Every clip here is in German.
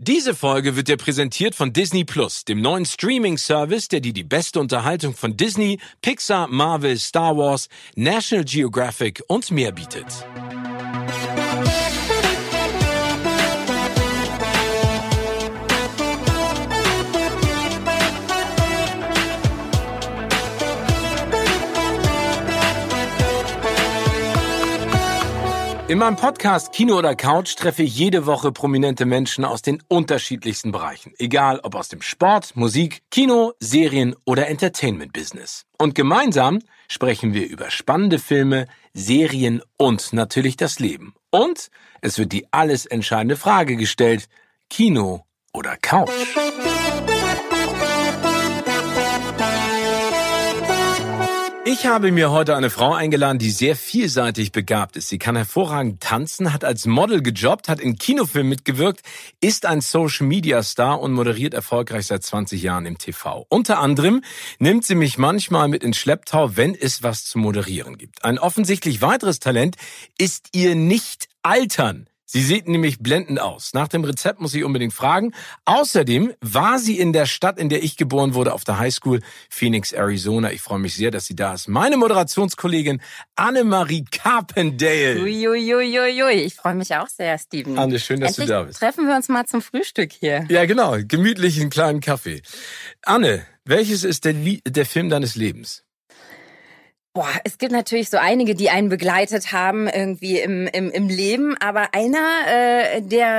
Diese Folge wird dir präsentiert von Disney+, dem neuen Streaming-Service, der dir die beste Unterhaltung von Disney, Pixar, Marvel, Star Wars, National Geographic und mehr bietet. In meinem Podcast Kino oder Couch treffe ich jede Woche prominente Menschen aus den unterschiedlichsten Bereichen. Egal ob aus dem Sport, Musik, Kino, Serien oder Entertainment-Business. Und gemeinsam sprechen wir über spannende Filme, Serien und natürlich das Leben. Und es wird die alles entscheidende Frage gestellt: Kino oder Couch? Ich habe mir heute eine Frau eingeladen, die sehr vielseitig begabt ist. Sie kann hervorragend tanzen, hat als Model gejobbt, hat in Kinofilmen mitgewirkt, ist ein Social-Media-Star und moderiert erfolgreich seit 20 Jahren im TV. Unter anderem nimmt sie mich manchmal mit ins Schlepptau, wenn es was zu moderieren gibt. Ein offensichtlich weiteres Talent ist ihr Nicht-Altern. Sie sieht nämlich blendend aus. Nach dem Rezept muss ich unbedingt fragen. Außerdem war sie in der Stadt, in der ich geboren wurde, auf der Highschool Phoenix, Arizona. Ich freue mich sehr, dass sie da ist. Meine Moderationskollegin Annemarie Carpendale. Uiuiuiui. Ich freue mich auch sehr, Steven. Anne, schön, dass du da bist. Treffen wir uns mal zum Frühstück hier. Ja, genau. Gemütlich einen kleinen Kaffee. Anne, welches ist der Film deines Lebens? Boah, es gibt natürlich so einige, die einen begleitet haben irgendwie im Leben, aber einer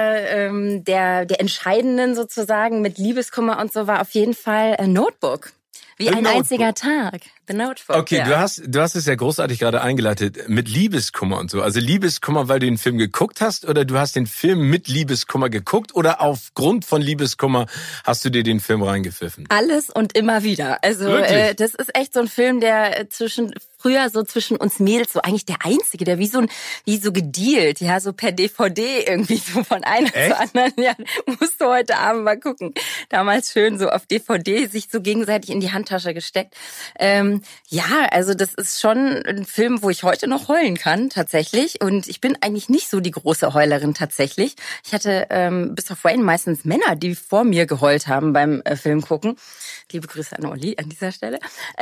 der entscheidenden sozusagen mit Liebeskummer und so war auf jeden Fall Notebook. Wie ein einziger Tag. The Notebook. Okay, ja. Du hast es ja großartig gerade eingeleitet mit Liebeskummer und so. Also Liebeskummer, weil du den Film geguckt hast, oder du hast den Film mit Liebeskummer geguckt, oder aufgrund von Liebeskummer hast du dir den Film reingepfiffen? Alles und immer wieder. Also das ist echt so ein Film, der früher so zwischen uns Mädels so eigentlich der einzige, der wie so gedealt, ja, so per DVD irgendwie so von einer zur anderen. Ja, musst du heute Abend mal gucken. Damals schön so auf DVD sich so gegenseitig in die Handtasche gesteckt. Ja, also das ist schon ein Film, wo ich heute noch heulen kann, tatsächlich. Und ich bin eigentlich nicht so die große Heulerin tatsächlich. Ich hatte bis auf vorhin meistens Männer, die vor mir geheult haben beim Film gucken. Liebe Grüße an Olli an dieser Stelle.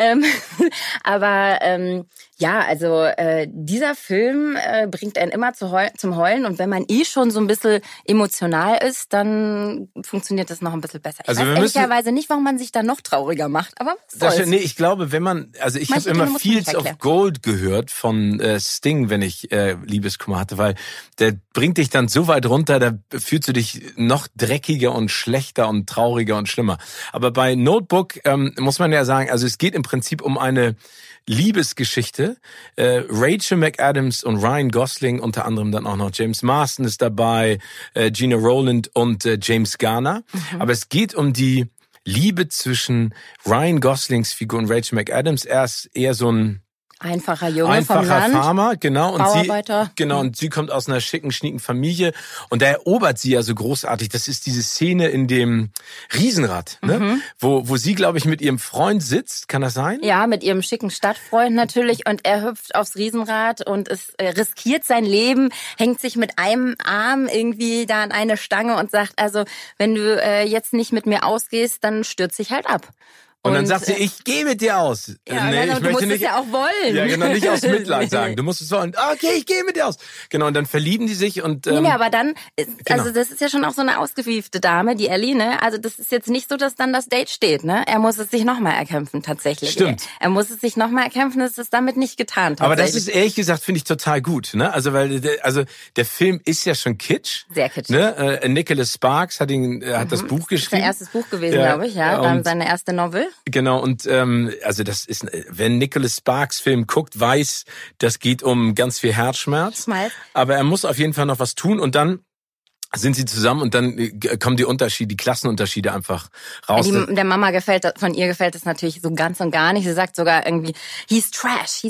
Aber ja, also dieser Film bringt einen immer zum Heulen. Und wenn man schon so ein bisschen emotional ist, dann funktioniert das noch ein bisschen besser. Also ich weiß ehrlicherweise nicht, warum man sich da noch trauriger macht. Aber was soll's? Nee, ich glaube, ich habe immer Fields of Gold gehört von Sting, wenn ich Liebeskummer hatte, weil der bringt dich dann so weit runter, da fühlst du dich noch dreckiger und schlechter und trauriger und schlimmer. Aber bei Notebook muss man ja sagen, also es geht im Prinzip um eine Liebesgeschichte. Rachel McAdams und Ryan Gosling, unter anderem dann auch noch James Marsden ist dabei, Gina Rowland und James Garner. Mhm. Aber es geht um die Liebe zwischen Ryan Goslings Figur und Rachel McAdams. Er ist eher so ein einfacher Junge vom Land. Farmer, genau. Bauarbeiter. Und sie kommt aus einer schicken, schnieken Familie. Und da erobert sie ja so großartig. Das ist diese Szene in dem Riesenrad, ne? Wo sie, glaube ich, mit ihrem Freund sitzt. Kann das sein? Ja, mit ihrem schicken Stadtfreund natürlich. Und er hüpft aufs Riesenrad und riskiert sein Leben, hängt sich mit einem Arm irgendwie da an eine Stange und sagt, also, wenn du jetzt nicht mit mir ausgehst, dann stürze ich halt ab. Und dann sagt sie, ich gehe mit dir aus. Ja, nee, ich möchte nicht. Es ja auch wollen. Ja, genau, nicht aus Mitleid sagen. Du musst es wollen. Okay, ich gehe mit dir aus. Genau, und dann verlieben die sich und nee, aber dann, also das ist ja schon auch so eine ausgewiefte Dame, die Ellie, ne? Also das ist jetzt nicht so, dass dann das Date steht, ne? Er muss es sich nochmal erkämpfen, tatsächlich. Stimmt. Er muss es sich nochmal erkämpfen, das ist damit nicht getan, tatsächlich. Aber das ist ehrlich gesagt, finde ich total gut, ne? Also weil, der Film ist ja schon kitsch. Sehr kitsch. Ne? Nicholas Sparks hat das Buch geschrieben. Das ist sein erstes Buch gewesen, glaube ich, ja. Dann seine erste Novel. Genau, und also das ist, wenn Nicholas Sparks Film guckt, weiß, das geht um ganz viel Herzschmerz. Aber er muss auf jeden Fall noch was tun und dann sind sie zusammen und dann kommen die Klassenunterschiede einfach raus. Der Mama von ihr gefällt das natürlich so ganz und gar nicht. Sie sagt sogar irgendwie, he's trash,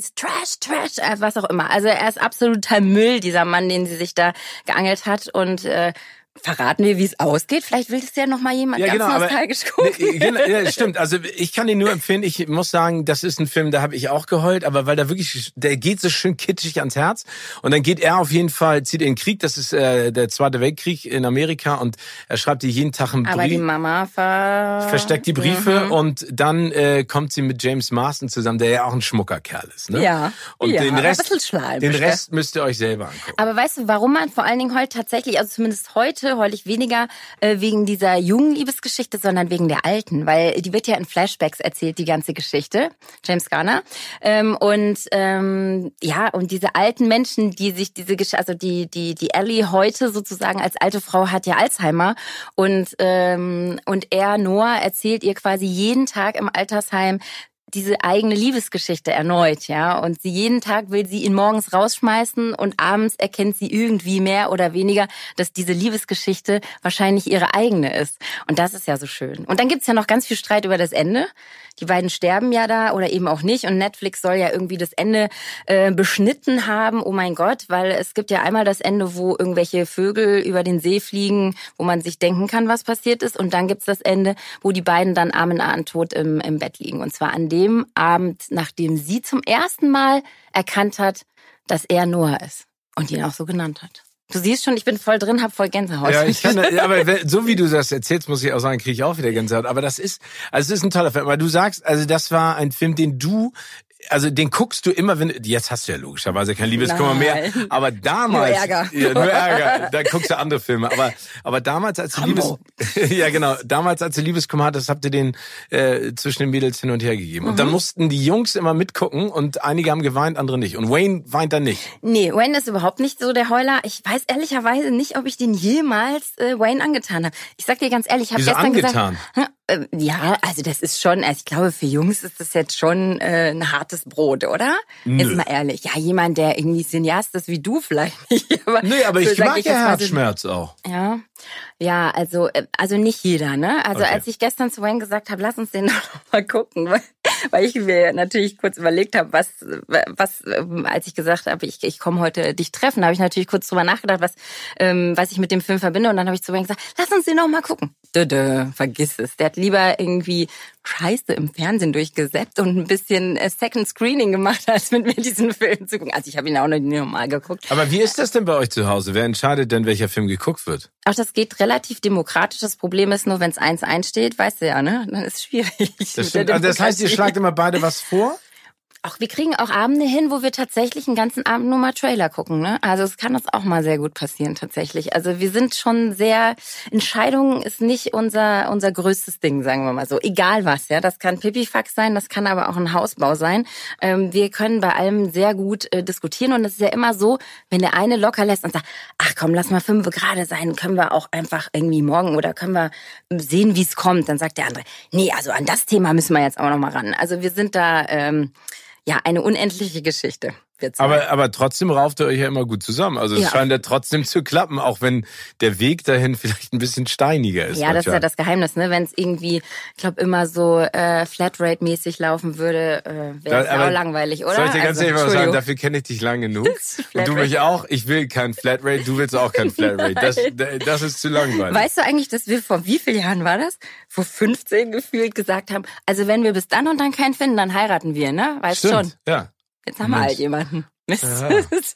was auch immer. Also er ist absoluter Müll, dieser Mann, den sie sich da geangelt hat und Verraten wir, wie es ausgeht? Vielleicht will das ja noch mal jemand ganz nostalgisch gucken. Ja, stimmt. Also ich kann den nur empfehlen. Ich muss sagen, das ist ein Film, da habe ich auch geheult, aber weil der geht so schön kitschig ans Herz. Und dann geht er auf jeden Fall, zieht in den Krieg. Das ist der Zweite Weltkrieg in Amerika und er schreibt dir jeden Tag einen Brief. Aber die Mama versteckt die Briefe und dann kommt sie mit James Marsden zusammen, der ja auch ein Schmuckerkerl ist. Ne? Ja. Und den Rest müsst ihr euch selber angucken. Aber weißt du, warum man vor allen Dingen heult tatsächlich, also zumindest heute heul ich weniger wegen dieser jungen Liebesgeschichte, sondern wegen der alten, weil die wird ja in Flashbacks erzählt, die ganze Geschichte, James Garner. Und diese alten Menschen, die sich diese Geschichte, also die Ellie heute sozusagen als alte Frau hat ja Alzheimer und Noah erzählt ihr quasi jeden Tag im Altersheim diese eigene Liebesgeschichte erneut, ja. Und jeden Tag will sie ihn morgens rausschmeißen und abends erkennt sie irgendwie mehr oder weniger, dass diese Liebesgeschichte wahrscheinlich ihre eigene ist. Und das ist ja so schön. Und dann gibt's ja noch ganz viel Streit über das Ende. Die beiden sterben ja da oder eben auch nicht. Und Netflix soll ja irgendwie das Ende beschnitten haben. Oh mein Gott, weil es gibt ja einmal das Ende, wo irgendwelche Vögel über den See fliegen, wo man sich denken kann, was passiert ist. Und dann gibt's das Ende, wo die beiden dann Arm in Arm tot im Bett liegen. Und zwar an dem Abend, nachdem sie zum ersten Mal erkannt hat, dass er Noah ist und ihn auch so genannt hat. Du siehst schon, ich bin voll drin, hab voll Gänsehaut. Ja, aber so wie du das erzählst, muss ich auch sagen, kriege ich auch wieder Gänsehaut. Aber es ist ein toller Film. Aber du sagst, also das war ein Film, den guckst du immer, jetzt hast du ja logischerweise kein Liebeskummer mehr, aber damals... Nur Ärger. Ja, nur Ärger, da guckst du andere Filme. Aber damals, als du damals, als du Liebeskummer hattest, habt ihr den zwischen den Mädels hin und her gegeben. Und dann mussten die Jungs immer mitgucken und einige haben geweint, andere nicht. Und Wayne weint dann nicht. Nee, Wayne ist überhaupt nicht so der Heuler. Ich weiß ehrlicherweise nicht, ob ich den jemals Wayne angetan habe. Ich sag dir ganz ehrlich, ich habe gestern angetan? Gesagt... Ja, also das ist schon, also ich glaube, für Jungs ist das jetzt schon ein hartes Brot, oder? Nö. Jetzt mal ehrlich. Ja, jemand, der irgendwie Cineast ist wie du vielleicht nicht. Aber ich mag ja Herzschmerz auch. Ja, also nicht jeder, ne? Also okay. Als ich gestern zu Wayne gesagt habe, lass uns den noch mal gucken, weil ich mir natürlich kurz überlegt habe, was als ich gesagt habe, ich komme heute dich treffen, habe ich natürlich kurz drüber nachgedacht, was ich mit dem Film verbinde und dann habe ich zu Wayne gesagt, lass uns den noch mal gucken. Vergiss es. Der hat lieber irgendwie Scheiße im Fernsehen durchgesäppt und ein bisschen Second Screening gemacht, als mit mir diesen Film zu gucken. Also ich habe ihn auch noch nie normal geguckt. Aber wie ist das denn bei euch zu Hause? Wer entscheidet denn, welcher Film geguckt wird? Auch das geht relativ demokratisch. Das Problem ist nur, wenn es 1-1 steht, weißt du ja, ne? Dann ist es schwierig. Das heißt, ihr schlagt immer beide was vor? Auch wir kriegen auch Abende hin, wo wir tatsächlich einen ganzen Abend nur mal Trailer gucken, ne? Also es kann uns auch mal sehr gut passieren tatsächlich. Also wir sind schon sehr, Entscheidungen ist nicht unser größtes Ding, sagen wir mal so. Egal was, ja. Das kann Pipifax sein, das kann aber auch ein Hausbau sein. Wir können bei allem sehr gut diskutieren und es ist ja immer so, wenn der eine locker lässt und sagt, ach komm, lass mal 5 gerade sein, können wir auch einfach irgendwie morgen oder können wir sehen, wie es kommt. Dann sagt der andere, nee, also an das Thema müssen wir jetzt auch noch mal ran. Also wir sind da eine unendliche Geschichte. Aber trotzdem rauft ihr euch ja immer gut zusammen. Also es scheint ja trotzdem zu klappen, auch wenn der Weg dahin vielleicht ein bisschen steiniger ist. Ja, das ist ja das Geheimnis, ne? Wenn es irgendwie, ich glaube, immer so Flatrate-mäßig laufen würde, wäre es auch langweilig, oder? Soll ich dir ganz ehrlich mal sagen, dafür kenne ich dich lang genug. Und du mich auch. Ich will kein Flatrate, du willst auch kein Flatrate. Das ist zu langweilig. Weißt du eigentlich, dass wir vor wie vielen Jahren war das? Vor 15 gefühlt gesagt haben, also wenn wir bis dann und dann keinen finden, dann heiraten wir, ne? Weißt schon. Ja. Jetzt haben wir halt jemanden. Mist. Ja.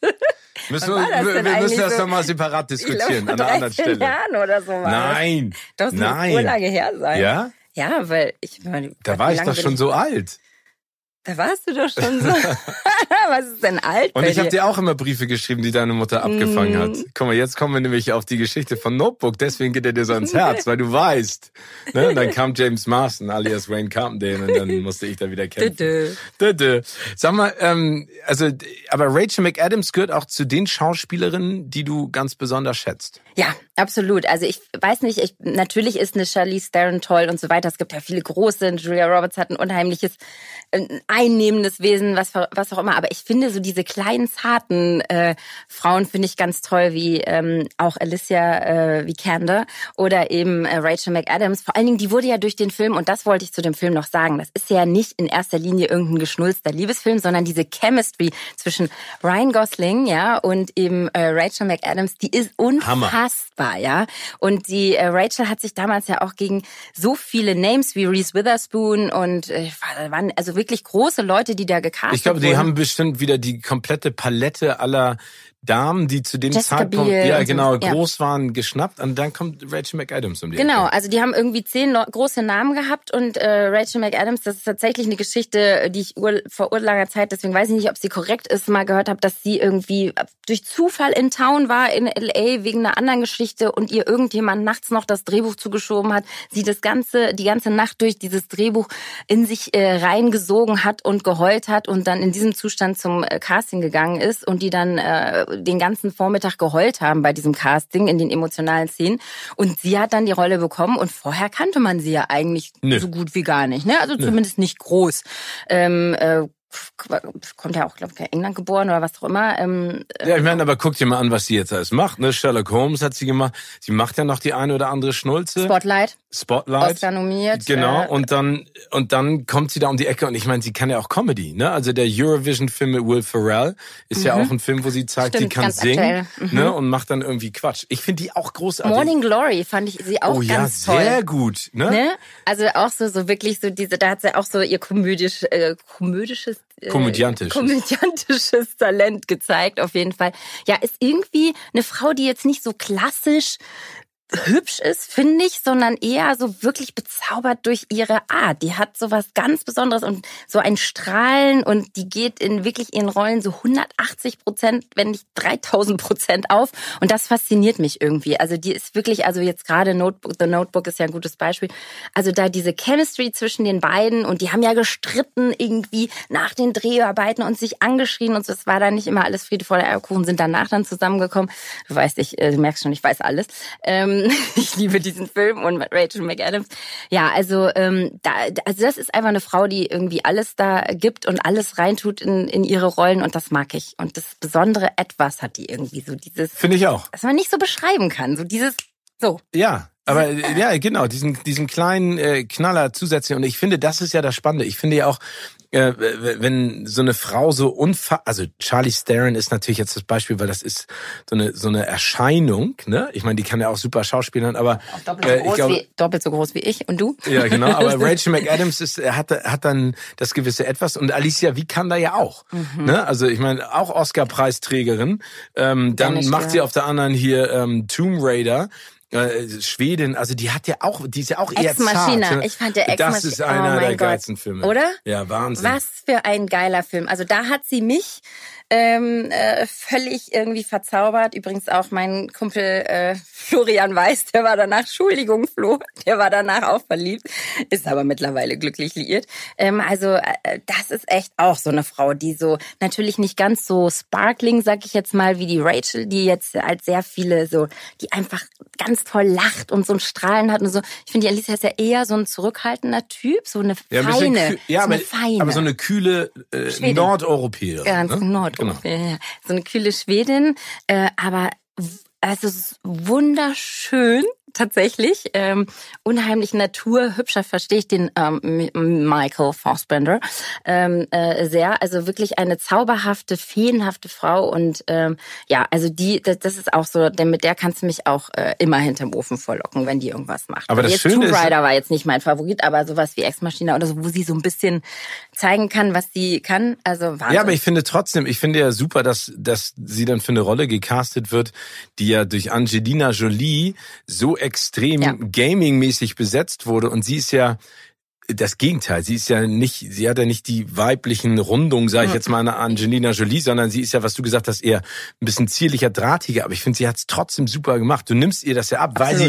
Wir müssen das nochmal separat diskutieren, an einer anderen Stelle. Jahren oder so war Nein. Das muss so lange her sein. Ja? Ja, weil da war ich doch schon so alt. Da warst du doch schon so. Was ist denn alt? Und ich habe dir auch immer Briefe geschrieben, die deine Mutter abgefangen hat. Guck mal, jetzt kommen wir nämlich auf die Geschichte von Notebook. Deswegen geht er dir so ans Herz, weil du weißt. Ne? Und dann kam James Marsden, alias Wayne Carpendale, und dann musste ich da wieder kämpfen. Sag mal, aber Rachel McAdams gehört auch zu den Schauspielerinnen, die du ganz besonders schätzt. Ja, absolut. Also ich weiß nicht, natürlich ist eine Charlize Theron toll und so weiter. Es gibt ja viele große. Julia Roberts hat ein unheimliches einnehmendes Wesen, was auch immer. Aber ich finde so diese kleinen, zarten Frauen finde ich ganz toll, wie auch Alicia Vikander oder eben Rachel McAdams. Vor allen Dingen, die wurde ja durch den Film, und das wollte ich zu dem Film noch sagen, das ist ja nicht in erster Linie irgendein geschnulzter Liebesfilm, sondern diese Chemistry zwischen Ryan Gosling, ja, und eben Rachel McAdams, die ist unfassbar, Hammer. Ja. Und die Rachel hat sich damals ja auch gegen so viele Names wie Reese Witherspoon und waren also wirklich große Leute, die da gecastet wurden. Ich glaube, die haben bestimmt wieder die komplette Palette aller Damen, die zu dem Jessica Zeitpunkt Biel groß waren, geschnappt. Und dann kommt Rachel McAdams um die Genau, Ecke. Also die haben irgendwie 10 große Namen gehabt und Rachel McAdams, das ist tatsächlich eine Geschichte, die ich vor urlanger Zeit, deswegen weiß ich nicht, ob sie korrekt ist, mal gehört habe, dass sie irgendwie durch Zufall in Town war in L.A. wegen einer anderen Geschichte und ihr irgendjemand nachts noch das Drehbuch zugeschoben hat, sie die ganze Nacht durch dieses Drehbuch in sich reingesogen hat und geheult hat und dann in diesem Zustand zum Casting gegangen ist und die dann den ganzen Vormittag geheult haben bei diesem Casting in den emotionalen Szenen. Und sie hat dann die Rolle bekommen und vorher kannte man sie ja eigentlich so gut wie gar nicht. Ne? Also zumindest nicht groß. Kommt ja auch, glaube ich, in England geboren oder was auch immer. Ja, ich meine, aber guck dir mal an, was sie jetzt alles macht. Ne? Sherlock Holmes hat sie gemacht. Sie macht ja noch die eine oder andere Schnulze. Spotlight. Oscar nominiert. Genau. Und dann kommt sie da um die Ecke und ich meine, sie kann ja auch Comedy. Ne? Also der Eurovision-Film mit Will Ferrell ist ja auch ein Film, wo sie zeigt, sie kann singen, ne? Und macht dann irgendwie Quatsch. Ich finde die auch großartig. Morning Glory fand ich sie auch ganz toll. Oh ja, sehr gut. Ne? Also auch so wirklich so da hat sie auch so ihr komödiantisches Talent gezeigt, auf jeden Fall. Ja, ist irgendwie eine Frau, die jetzt nicht so klassisch hübsch ist, finde ich, sondern eher so wirklich bezaubert durch ihre Art. Die hat so was ganz Besonderes und so ein Strahlen und die geht in wirklich ihren Rollen so 180%, wenn nicht 3000% auf und das fasziniert mich irgendwie. Also die ist wirklich, also jetzt gerade The Notebook ist ja ein gutes Beispiel, also da diese Chemistry zwischen den beiden und die haben ja gestritten irgendwie nach den Dreharbeiten und sich angeschrien und so, es war dann nicht immer alles Friede vor der Eierkuchen, sind danach dann zusammengekommen. Du weißt, du merkst schon, ich weiß alles. Ich liebe diesen Film und Rachel McAdams. Ja, also das ist einfach eine Frau, die irgendwie alles da gibt und alles reintut in ihre Rollen und das mag ich. Und das besondere Etwas hat die irgendwie so dieses... Finde ich auch. Was man nicht so beschreiben kann. So dieses... So. Ja. Aber ja, genau, diesen kleinen Knaller zusätzlich. Und ich finde, das ist ja das Spannende. Ich finde ja auch, wenn so eine Frau so also Charlize Theron ist natürlich jetzt das Beispiel, weil das ist so eine Erscheinung, ne? Ich meine, die kann ja auch super schauspielern, aber doppelt so groß wie ich und du. Ja, genau, aber Rachel McAdams hat dann das gewisse Etwas und Alicia Vikander ja auch, ne? Also ich meine, auch Oscar-Preisträgerin, dann macht sie auf der anderen hier Tomb Raider. Schwedin, also die ist ja auch eher zart. Ne? Ich fand der Ex-Machina. Das ist einer der geilsten Filme. Oder? Ja, Wahnsinn. Was für ein geiler Film. Also da hat sie mich völlig irgendwie verzaubert. Übrigens auch mein Kumpel Florian Weiß, der war danach, Entschuldigung Flo, der war danach auch verliebt, ist aber mittlerweile glücklich liiert. Das ist echt auch so eine Frau, die so natürlich nicht ganz so sparkling, sag ich jetzt mal, wie die Rachel, die jetzt als sehr viele so, die einfach ganz toll lacht und so ein Strahlen hat und so. Ich finde, die Alicia ist ja eher so ein zurückhaltender Typ, so eine feine. Aber so eine kühle Nordeuropäerin. Ganz ne? Genau. Ja. So eine kühle Schwedin, aber also wunderschön tatsächlich, unheimlich naturhübscher, verstehe ich den Michael Fassbender sehr, also wirklich eine zauberhafte, feenhafte Frau und also das ist auch so, denn mit der kannst du mich auch immer hinterm Ofen vorlocken, wenn die irgendwas macht. Aber das jetzt Schöne Tomb Raider war jetzt nicht mein Favorit, aber sowas wie Ex Machina oder so, wo sie so ein bisschen zeigen kann, was sie kann, also Wahnsinn. Ja, aber ich finde ja super, dass sie dann für eine Rolle gecastet wird, die ja durch Angelina Jolie so extrem gaming-mäßig besetzt wurde und sie ist ja das Gegenteil. Sie hat ja nicht die weiblichen Rundungen, sage ich jetzt mal, an Angelina Jolie, sondern sie ist ja, was du gesagt hast, eher ein bisschen zierlicher, drahtiger. Aber ich finde, sie hat es trotzdem super gemacht. Du nimmst ihr das ja ab, weil sie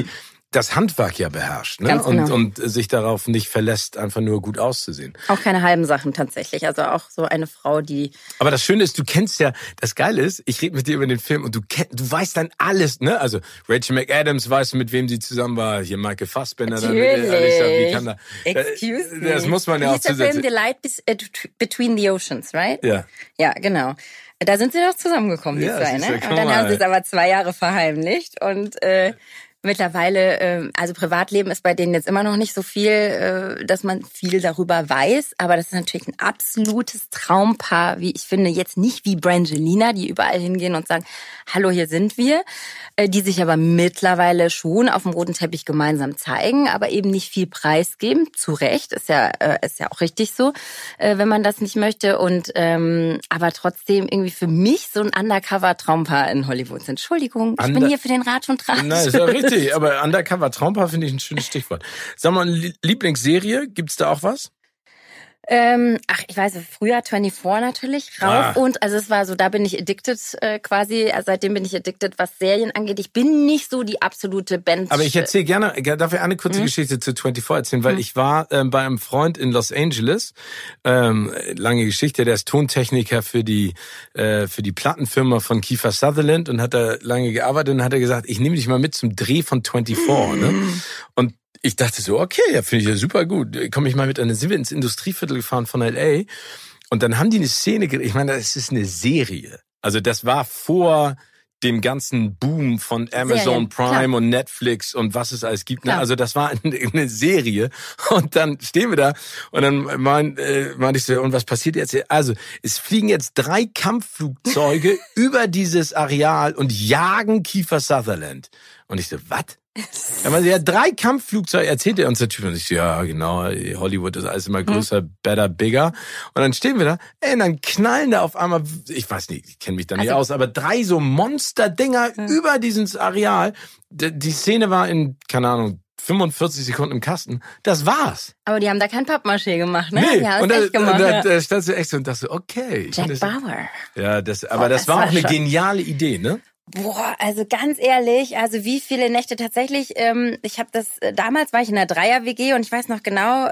das Handwerk ja beherrscht, ne? Ganz genau. Und sich darauf nicht verlässt, einfach nur gut auszusehen. Auch keine halben Sachen tatsächlich. Also auch so eine Frau, die... Aber das Schöne ist, du kennst ja, das Geile ist, ich rede mit dir über den Film und du weißt dann alles, ne? Also Rachel McAdams, weißt du, mit wem sie zusammen war? Hier Michael Fassbender. Natürlich. Dann, Excuse me. Das muss man ja auch zusätzlich... The Light Between the Oceans, right? Ja. Ja, genau. Da sind sie doch zusammengekommen, die zwei, ne? Und dann haben sie es aber 2 Jahre verheimlicht und mittlerweile, also Privatleben ist bei denen jetzt immer noch nicht so viel, dass man viel darüber weiß, aber das ist natürlich ein absolutes Traumpaar, wie ich finde, jetzt nicht wie Brangelina, die überall hingehen und sagen, hallo, hier sind wir, die sich aber mittlerweile schon auf dem roten Teppich gemeinsam zeigen, aber eben nicht viel preisgeben, zu Recht, ist ja auch richtig so, wenn man das nicht möchte und aber trotzdem irgendwie für mich so ein Undercover-Traumpaar in Hollywood sind. Entschuldigung, ich bin hier für den Ratsch und Tratsch. Nein, ist ja richtig. Aber Undercover-Traumpaar finde ich ein schönes Stichwort. Sag mal, Lieblingsserie, gibt's da auch was? Ich weiß, früher 24 natürlich, rauf und, also es war so, da bin ich addicted quasi, also seitdem bin ich addicted, was Serien angeht. Ich bin nicht so die absolute Band. Aber ich erzähle gerne, darf ich eine kurze Geschichte zu 24 erzählen, weil ich war bei einem Freund in Los Angeles, lange Geschichte, der ist Tontechniker für die Plattenfirma von Kiefer Sutherland und hat da lange gearbeitet und hat er gesagt, ich nehme dich mal mit zum Dreh von 24, ne? Und ich dachte so, okay, ja, finde ich ja super gut. Komme ich mal mit, dann sind wir ins Industrieviertel gefahren von L.A. Und dann haben die eine Szene, ich meine, das ist eine Serie. Also das war vor dem ganzen Boom von Amazon Prime und Netflix und was es alles gibt. Ne? Also das war eine Serie. Und dann stehen wir da und dann meinte ich so, und was passiert jetzt? Also es fliegen jetzt 3 Kampfflugzeuge über dieses Areal und jagen Kiefer Sutherland. Und ich so, was? Ja, 3 Kampfflugzeuge, erzählt er uns der Typ. Und ich so, ja, genau, Hollywood ist alles immer größer, better, bigger. Und dann stehen wir da, und dann knallen da auf einmal, ich weiß nicht, ich kenne mich da nicht aus, aber 3 so Monster-Dinger über dieses Areal. Die Szene war in, keine Ahnung, 45 Sekunden im Kasten. Das war's. Aber die haben da kein Pappmaché gemacht, ne? Nee, ja, und echt gemacht, da standst du echt so und dachte, okay. Jack Bauer. Ja, das war auch eine geniale Idee, ne? Boah, also ganz ehrlich, also wie viele Nächte tatsächlich, ich habe das, damals war ich in einer Dreier-WG und ich weiß noch genau,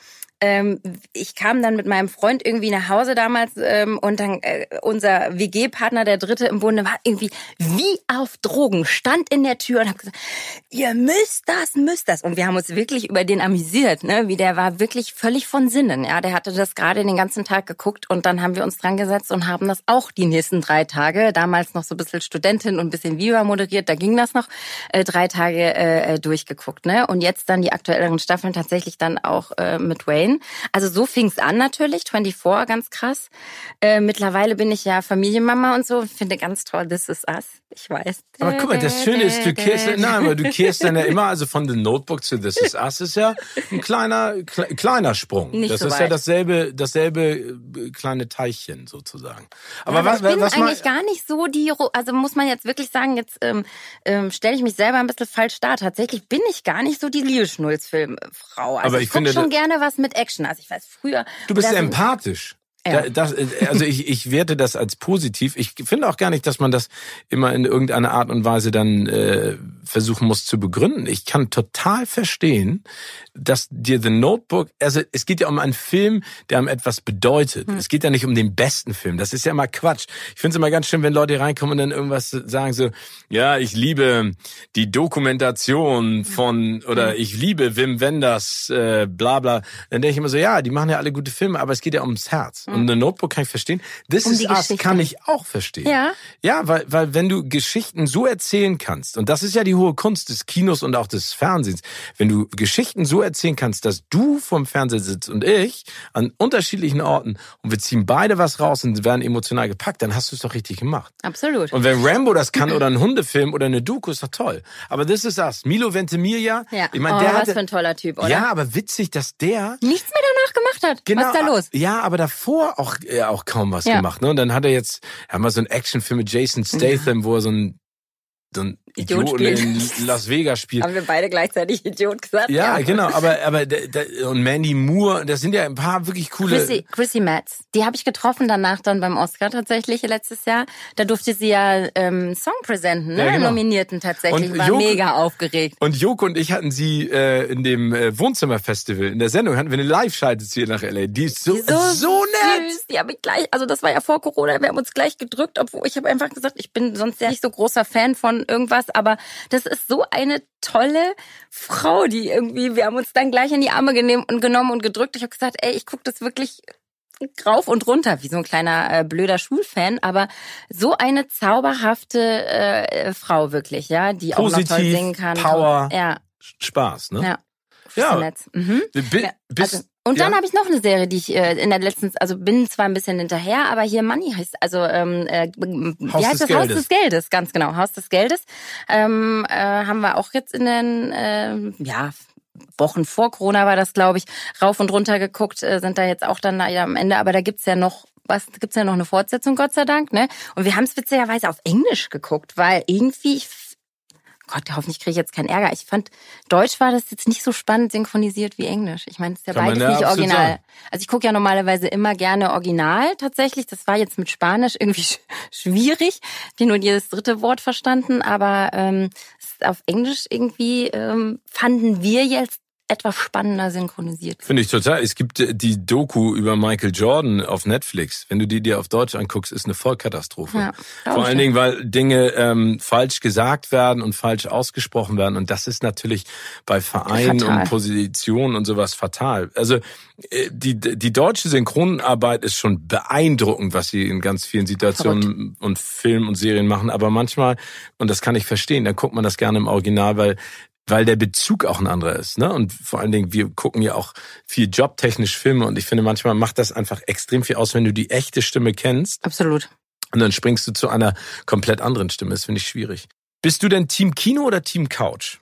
ich kam dann mit meinem Freund irgendwie nach Hause damals und dann unser WG-Partner, der Dritte im Bunde, war irgendwie wie auf Drogen, stand in der Tür und hat gesagt, ihr müsst das. Und wir haben uns wirklich über den amüsiert, ne? Wie der war wirklich völlig von Sinnen. Ja, der hatte das gerade den ganzen Tag geguckt und dann haben wir uns dran gesetzt und haben das auch die nächsten 3 Tage, damals noch so ein bisschen Studentin und ein bisschen Viva moderiert, da ging das noch, 3 Tage durchgeguckt, ne? Und jetzt dann die aktuelleren Staffeln tatsächlich dann auch mit Wayne. Also so fing's an natürlich, 24, ganz krass. Mittlerweile bin ich ja Familienmama und so, finde ganz toll, This Is Us, ich weiß. Aber guck mal, das Schöne ist, du kehrst dann ja immer, also von The Notebook zu This Is Us ist ja ein kleiner Sprung. Nicht das so ist weit. ja dasselbe kleine Teilchen sozusagen. Aber ja, was ich bin was eigentlich gar nicht so also muss man jetzt wirklich sagen, jetzt stelle ich mich selber ein bisschen falsch dar. Tatsächlich bin ich gar nicht so die Liebesschnulz-Filmfrau. Also aber ich gucke schon gerne was mit Action. Also ich weiß früher. Du bist empathisch. Ja. Also ich werte das als positiv. Ich finde auch gar nicht, dass man das immer in irgendeiner Art und Weise dann versuchen muss zu begründen. Ich kann total verstehen, dass dir The Notebook, also es geht ja um einen Film, der einem etwas bedeutet. Es geht ja nicht um den besten Film. Das ist ja immer Quatsch. Ich finde es immer ganz schön, wenn Leute reinkommen und dann irgendwas sagen so, ja, ich liebe die Dokumentation von, oder ich liebe Wim Wenders, bla bla. Dann denke ich immer so, ja, die machen ja alle gute Filme, aber es geht ja ums Herz. Und The Notebook kann ich verstehen. This Is Us kann ich auch verstehen. Ja. Ja, weil wenn du Geschichten so erzählen kannst, und das ist ja die hohe Kunst des Kinos und auch des Fernsehens, wenn du Geschichten so erzählen kannst, dass du vorm Fernseher sitzt und ich an unterschiedlichen Orten und wir ziehen beide was raus und werden emotional gepackt, dann hast du es doch richtig gemacht. Absolut. Und wenn Rambo das kann oder ein Hundefilm oder eine Doku, ist doch toll. Aber This Is Us, Milo Ventimiglia, ja. Ich meine, der was für ein toller Typ, oder? Ja, aber witzig, dass der nichts mehr danach gemacht hat. Genau, was ist da los? Ja, aber davor auch kaum was gemacht. Ne? Und dann hat er jetzt, haben wir so einen Actionfilm mit Jason Statham, wo er so ein Idiot spielt. In Las Vegas spielt. Haben wir beide gleichzeitig Idiot gesagt? Ja, genau. Aber und Mandy Moore, das sind ja ein paar wirklich coole... Chrissy Metz, die habe ich getroffen danach dann beim Oscar tatsächlich letztes Jahr. Da durfte sie ja Song präsenten, ne? Ja, genau. Nominierten tatsächlich. Und war mega aufgeregt. Und Joko und ich hatten sie in dem Wohnzimmerfestival, in der Sendung, hatten wir eine Live-Schalte zu ihr nach L.A. Die ist so nett. Süß. Die habe ich gleich, also das war ja vor Corona, wir haben uns gleich gedrückt, obwohl ich habe einfach gesagt, ich bin sonst ja nicht so großer Fan von irgendwas, aber das ist so eine tolle Frau, die irgendwie, wir haben uns dann gleich in die Arme genommen und gedrückt. Ich habe gesagt, ey, ich gucke das wirklich rauf und runter, wie so ein kleiner blöder Schulfan, aber so eine zauberhafte Frau wirklich, ja, die positiv, auch noch toll singen kann. Power, ja. Spaß, ne? Ja. Und dann habe ich noch eine Serie, die ich bin zwar ein bisschen hinterher, aber hier Money heißt, wie heißt das? Haus des Geldes, ganz genau, Haus des Geldes. Haben wir auch jetzt in den, Wochen vor Corona war das, glaube ich, rauf und runter geguckt, sind da jetzt auch dann am Ende, aber da gibt's ja noch eine Fortsetzung, Gott sei Dank, ne? Und wir haben es witzigerweise auf Englisch geguckt, weil irgendwie, Gott, hoffentlich kriege ich jetzt keinen Ärger. Ich fand, Deutsch war das jetzt nicht so spannend synchronisiert wie Englisch. Ich meine, es ist ja beides nicht original. Sagen. Also ich gucke ja normalerweise immer gerne original tatsächlich. Das war jetzt mit Spanisch irgendwie schwierig. Ich habe nur jedes dritte Wort verstanden, aber auf Englisch irgendwie fanden wir jetzt etwas spannender synchronisiert. Finde ich total. Es gibt die Doku über Michael Jordan auf Netflix. Wenn du die dir auf Deutsch anguckst, ist eine Vollkatastrophe. Ja, vor allen Dingen, weil Dinge falsch gesagt werden und falsch ausgesprochen werden. Und das ist natürlich bei Vereinen fatal. Und Positionen und sowas fatal. Also die deutsche Synchronarbeit ist schon beeindruckend, was sie in ganz vielen Situationen und Filmen und Serien machen. Aber manchmal, und das kann ich verstehen, dann guckt man das gerne im Original, weil der Bezug auch ein anderer ist, ne? Und vor allen Dingen, wir gucken ja auch viel jobtechnisch Filme und ich finde, manchmal macht das einfach extrem viel aus, wenn du die echte Stimme kennst. Absolut. Und dann springst du zu einer komplett anderen Stimme. Das finde ich schwierig. Bist du denn Team Kino oder Team Couch?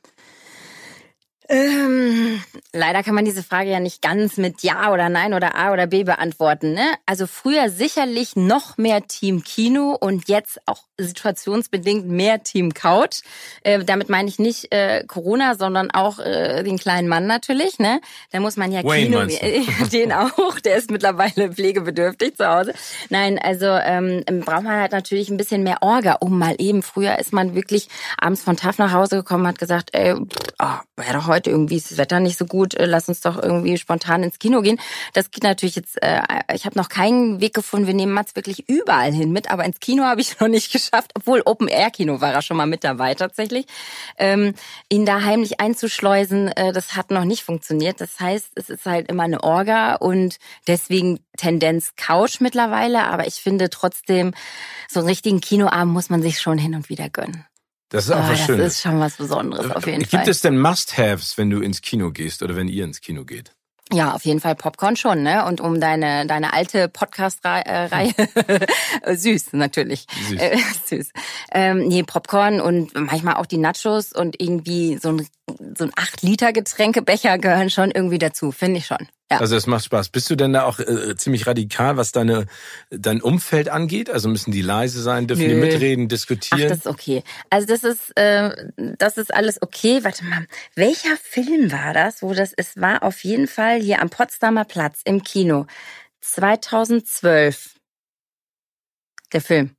Leider kann man diese Frage ja nicht ganz mit Ja oder Nein oder A oder B beantworten, ne? Also früher sicherlich noch mehr Team Kino und jetzt auch situationsbedingt mehr Team Couch. Damit meine ich nicht Corona, sondern auch den kleinen Mann natürlich, ne? Da muss man ja Wayne Kino, den auch, der ist mittlerweile pflegebedürftig zu Hause. Nein, also braucht man halt natürlich ein bisschen mehr Orga, mal eben. Früher ist man wirklich abends von TAF nach Hause gekommen, hat gesagt, wäre doch heute irgendwie ist das Wetter nicht so gut, lass uns doch irgendwie spontan ins Kino gehen. Das geht natürlich jetzt, ich habe noch keinen Weg gefunden, wir nehmen Mats wirklich überall hin mit, aber ins Kino habe ich noch nicht geschafft, obwohl Open-Air-Kino war er schon mal mit dabei tatsächlich. Ihn da heimlich einzuschleusen, das hat noch nicht funktioniert. Das heißt, es ist halt immer eine Orga und deswegen Tendenz Couch mittlerweile, aber ich finde trotzdem, so einen richtigen Kinoabend muss man sich schon hin und wieder gönnen. Das ist auch was Schönes. Das ist schon was Besonderes auf jeden Fall. Gibt es denn Must-Haves, wenn du ins Kino gehst oder wenn ihr ins Kino geht? Ja, auf jeden Fall Popcorn schon, ne? Und um deine alte Podcast-Reihe süß natürlich. Süß. Popcorn und manchmal auch die Nachos und irgendwie so ein 8-Liter-Getränkebecher gehören schon irgendwie dazu, finde ich schon. Ja. Also es macht Spaß. Bist du denn da auch ziemlich radikal, was dein Umfeld angeht? Also müssen die leise sein, dürfen die mitreden, diskutieren? Ach, das ist okay. Also das ist alles okay. Warte mal, welcher Film war das? Es war auf jeden Fall hier am Potsdamer Platz im Kino. 2012. Der Film.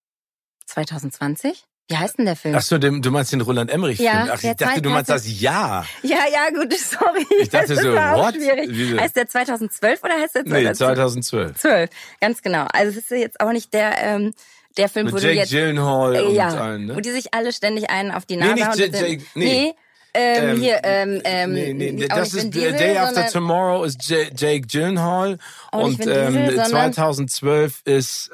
2020? Wie heißt denn der Film? Ach so, du meinst den Roland Emmerich-Film? Ja, ach, ich dachte, du meinst das Ja. Ja, gut, sorry. Ich dachte so, what? Heißt der 2012 oder heißt der 2012? Nee, 2012. 12, ganz genau. Also es ist jetzt auch nicht der Film, mit Jake Gyllenhaal und allen, ne? Wo die sich alle ständig einen auf die Nase hauen. Das ist Day After Tomorrow ist Jake Gyllenhaal und 2012 ist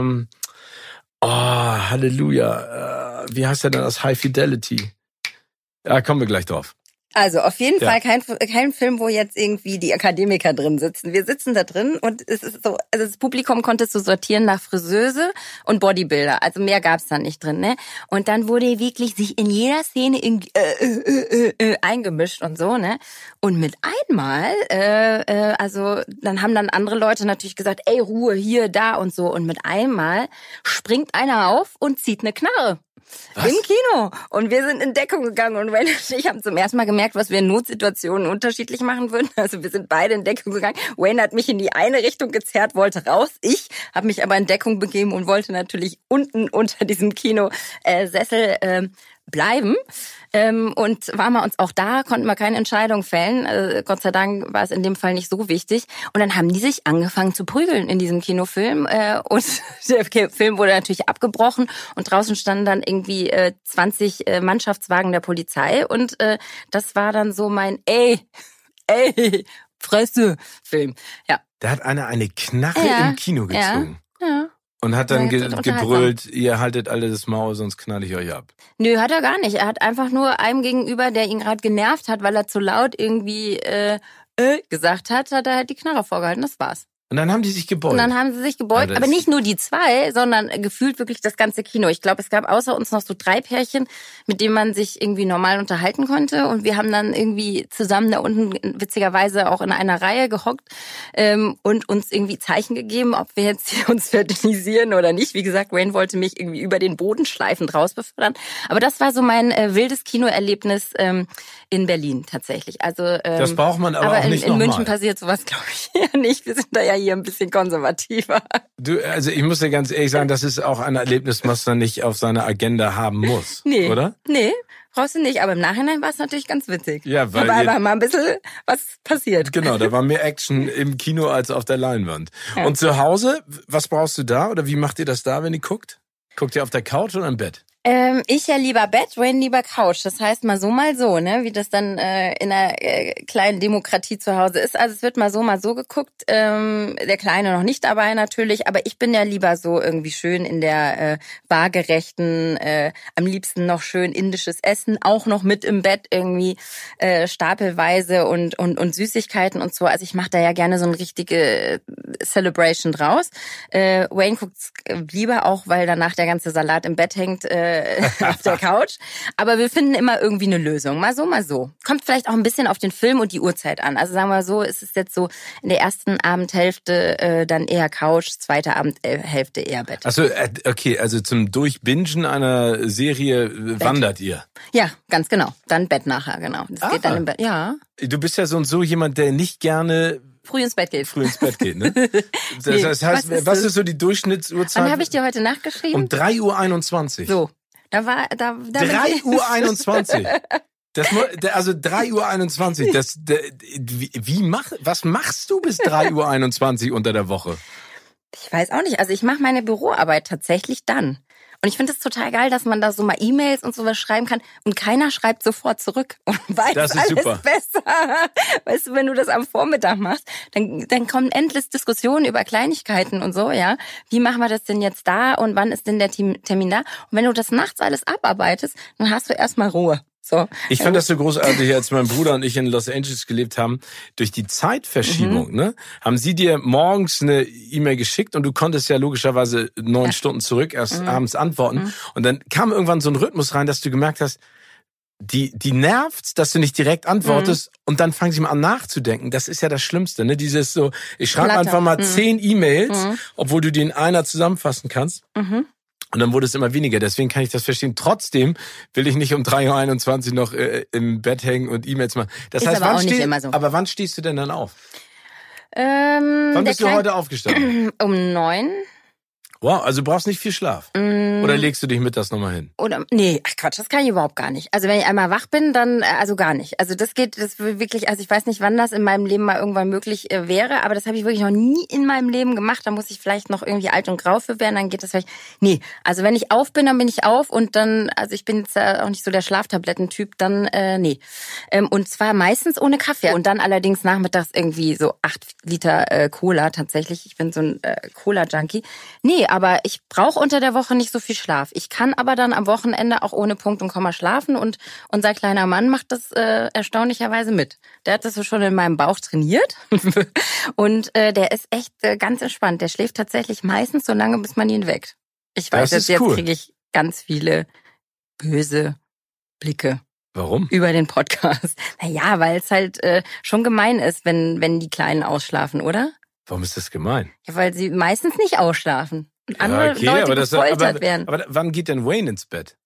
Halleluja. Wie heißt der denn das? High Fidelity. Ja, kommen wir gleich drauf. Also auf jeden Fall kein Film, wo jetzt irgendwie die Akademiker drin sitzen. Wir sitzen da drin und es ist so, also das Publikum konntest du sortieren nach Friseuse und Bodybuilder. Also mehr gab's da nicht drin, ne? Und dann wurde wirklich sich in jeder Szene eingemischt und so, ne? Und mit einmal, also dann haben dann andere Leute natürlich gesagt, ey, Ruhe, hier, da und so. Und mit einmal springt einer auf und zieht eine Knarre. Was? Im Kino. Und wir sind in Deckung gegangen und Wayne und ich haben zum ersten Mal gemerkt, was wir in Notsituationen unterschiedlich machen würden. Also wir sind beide in Deckung gegangen. Wayne hat mich in die eine Richtung gezerrt, wollte raus. Ich habe mich aber in Deckung begeben und wollte natürlich unten unter diesem Kinosessel bleiben. Und waren wir uns auch da, konnten wir keine Entscheidung fällen. Gott sei Dank war es in dem Fall nicht so wichtig. Und dann haben die sich angefangen zu prügeln in diesem Kinofilm. Und der Film wurde natürlich abgebrochen. Und draußen standen dann irgendwie 20 Mannschaftswagen der Polizei. Und das war dann so mein Fresse-Film. Ja. Da hat einer eine Knarre im Kino gezogen. Ja. Und hat dann gebrüllt, ihr haltet alle das Maul, sonst knall ich euch ab. Nö, hat er gar nicht. Er hat einfach nur einem gegenüber, der ihn gerade genervt hat, weil er zu laut irgendwie gesagt hat er halt die Knarre vorgehalten. Das war's. Und dann haben die sich gebeugt. Aber nicht nur die zwei, sondern gefühlt wirklich das ganze Kino. Ich glaube, es gab außer uns noch so 3 Pärchen, mit denen man sich irgendwie normal unterhalten konnte. Und wir haben dann irgendwie zusammen da unten witzigerweise auch in einer Reihe gehockt und uns irgendwie Zeichen gegeben, ob wir jetzt hier uns verdünnisieren oder nicht. Wie gesagt, Wayne wollte mich irgendwie über den Boden schleifend rausbefördern. Aber das war so mein wildes Kinoerlebnis in Berlin tatsächlich. Also das braucht man aber auch nicht in München passiert sowas, glaube ich, eher nicht. Wir sind da ja hier ein bisschen konservativer. Also ich muss dir ganz ehrlich sagen, das ist auch ein Erlebnis, was man nicht auf seiner Agenda haben muss, oder? Nee, brauchst du nicht. Aber im Nachhinein war es natürlich ganz witzig. Ja, weil da war mal ein bisschen was passiert. Genau, da war mehr Action im Kino als auf der Leinwand. Ja. Und zu Hause, was brauchst du da oder wie macht ihr das da, wenn ihr guckt? Guckt ihr auf der Couch oder im Bett? Ich ja lieber Bett, Wayne lieber Couch. Das heißt mal so, ne? Wie das dann in einer kleinen Demokratie zu Hause ist. Also es wird mal so geguckt. Der Kleine noch nicht dabei natürlich, aber ich bin ja lieber so irgendwie schön in der waagerechten, am liebsten noch schön indisches Essen, auch noch mit im Bett irgendwie stapelweise und Süßigkeiten und so. Also ich mache da ja gerne so eine richtige Celebration draus. Wayne guckt's lieber auch, weil danach der ganze Salat im Bett hängt, auf der Couch. Aber wir finden immer irgendwie eine Lösung. Mal so. Kommt vielleicht auch ein bisschen auf den Film und die Uhrzeit an. Also sagen wir so, ist es jetzt so in der ersten Abendhälfte dann eher Couch, zweite Abendhälfte eher Bett. Achso, okay, also zum Durchbingen einer Serie wandert ihr? Ja, ganz genau. Dann Bett nachher, genau. Das geht dann im Bett, ja. Du bist ja so und so jemand, der nicht gerne früh ins Bett geht, ne? Das heißt, was ist so die Durchschnittsuhrzeit? Wann habe ich dir heute nachgeschrieben? Um 3:21 Uhr. So. Da 3:21 Uhr. Also 3:21 Uhr. Was machst du bis 3:21 Uhr unter der Woche? Ich weiß auch nicht. Also ich mache meine Büroarbeit tatsächlich dann. Und ich finde es total geil, dass man da so mal E-Mails und sowas schreiben kann und keiner schreibt sofort zurück und weiß das ist alles super. Besser. Weißt du, wenn du das am Vormittag machst, dann kommen endlos Diskussionen über Kleinigkeiten und so, ja. Wie machen wir das denn jetzt da und wann ist denn der Termin da? Und wenn du das nachts alles abarbeitest, dann hast du erstmal Ruhe. So. Ich fand das so großartig, als mein Bruder und ich in Los Angeles gelebt haben. Durch die Zeitverschiebung, ne, haben sie dir morgens eine E-Mail geschickt und du konntest ja logischerweise 9 Stunden zurück erst abends antworten. Und dann kam irgendwann so ein Rhythmus rein, dass du gemerkt hast, die nervt's, dass du nicht direkt antwortest und dann fangen sie mal an nachzudenken. Das ist ja das Schlimmste, ne? Dieses so, ich schreibe einfach mal 10 E-Mails, obwohl du die in einer zusammenfassen kannst. Und dann wurde es immer weniger. Deswegen kann ich das verstehen. Trotzdem will ich nicht um 3:21 Uhr noch im Bett hängen und E-Mails machen. Das ist heißt, aber auch nicht immer so. Aber wann stehst du denn dann auf? Wann bist du heute aufgestanden? Um 9. Wow, also du brauchst nicht viel Schlaf. Oder legst du dich mittags nochmal hin? Nee, ach Quatsch, das kann ich überhaupt gar nicht. Also wenn ich einmal wach bin, dann also gar nicht. Also das wirklich, also ich weiß nicht, wann das in meinem Leben mal irgendwann möglich wäre, aber das habe ich wirklich noch nie in meinem Leben gemacht. Da muss ich vielleicht noch irgendwie alt und grau für werden, dann geht das vielleicht. Nee, also wenn ich auf bin, dann bin ich auf und dann, also ich bin jetzt auch nicht so der Schlaftablettentyp, dann nee. Und zwar meistens ohne Kaffee und dann allerdings nachmittags irgendwie so 8 Liter Cola tatsächlich. Ich bin so ein Cola-Junkie. Nee, aber ich brauche unter der Woche nicht so viel Schlaf. Ich kann aber dann am Wochenende auch ohne Punkt und Komma schlafen und unser kleiner Mann macht das erstaunlicherweise mit. Der hat das so schon in meinem Bauch trainiert und der ist echt ganz entspannt. Der schläft tatsächlich meistens so lange, bis man ihn weckt. Ich weiß, jetzt kriege ich ganz viele böse Blicke. Warum? Über den Podcast. Naja, weil es halt schon gemein ist, wenn die Kleinen ausschlafen, oder? Warum ist das gemein? Ja, weil sie meistens nicht ausschlafen. Und andere Leute gefoltert werden. Aber wann geht denn Wayne ins Bett?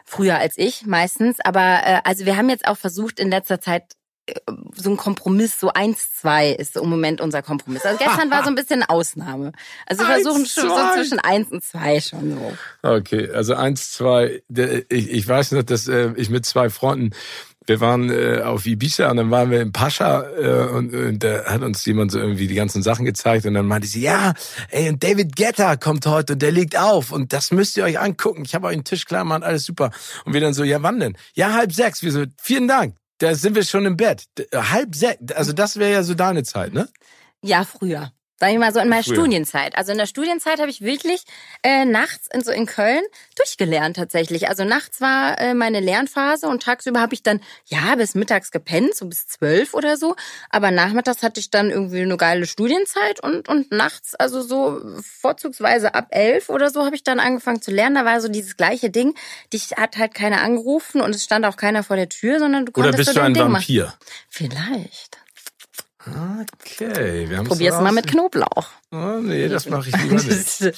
früher als ich meistens. Aber also wir haben jetzt auch versucht in letzter Zeit so ein Kompromiss, so 1-2 ist im Moment unser Kompromiss. Also gestern war so ein bisschen eine Ausnahme. Also wir versuchen schon so zwischen 1 und 2 schon so. Okay, also 1-2. Ich weiß noch, dass ich mit 2 Freunden, wir waren auf Ibiza und dann waren wir in Pascha und da hat uns jemand so irgendwie die ganzen Sachen gezeigt und dann meinte sie, ja, ey, und David Guetta kommt heute und der legt auf und das müsst ihr euch angucken. Ich habe euch einen Tisch klar gemacht, alles super. Und wir dann so, ja, wann denn? Ja, 5:30. Wir so, vielen Dank. Da sind wir schon im Bett. 5:30. Also das wäre ja so deine Zeit, ne? Ja, früher. Sag ich mal so in meiner Studienzeit. Also in der Studienzeit habe ich wirklich nachts in Köln durchgelernt tatsächlich. Also nachts war meine Lernphase und tagsüber habe ich dann bis mittags gepennt, so bis 12 oder so. Aber nachmittags hatte ich dann irgendwie eine geile Studienzeit und nachts, also so vorzugsweise ab 11 oder so, habe ich dann angefangen zu lernen. Da war so dieses gleiche Ding. Dich hat halt keiner angerufen und es stand auch keiner vor der Tür, sondern du konntest oder bist du ein Vampir? Machen. Vielleicht. Okay, wir haben probier's mal mit Knoblauch. Oh, nee, das mache ich lieber nicht.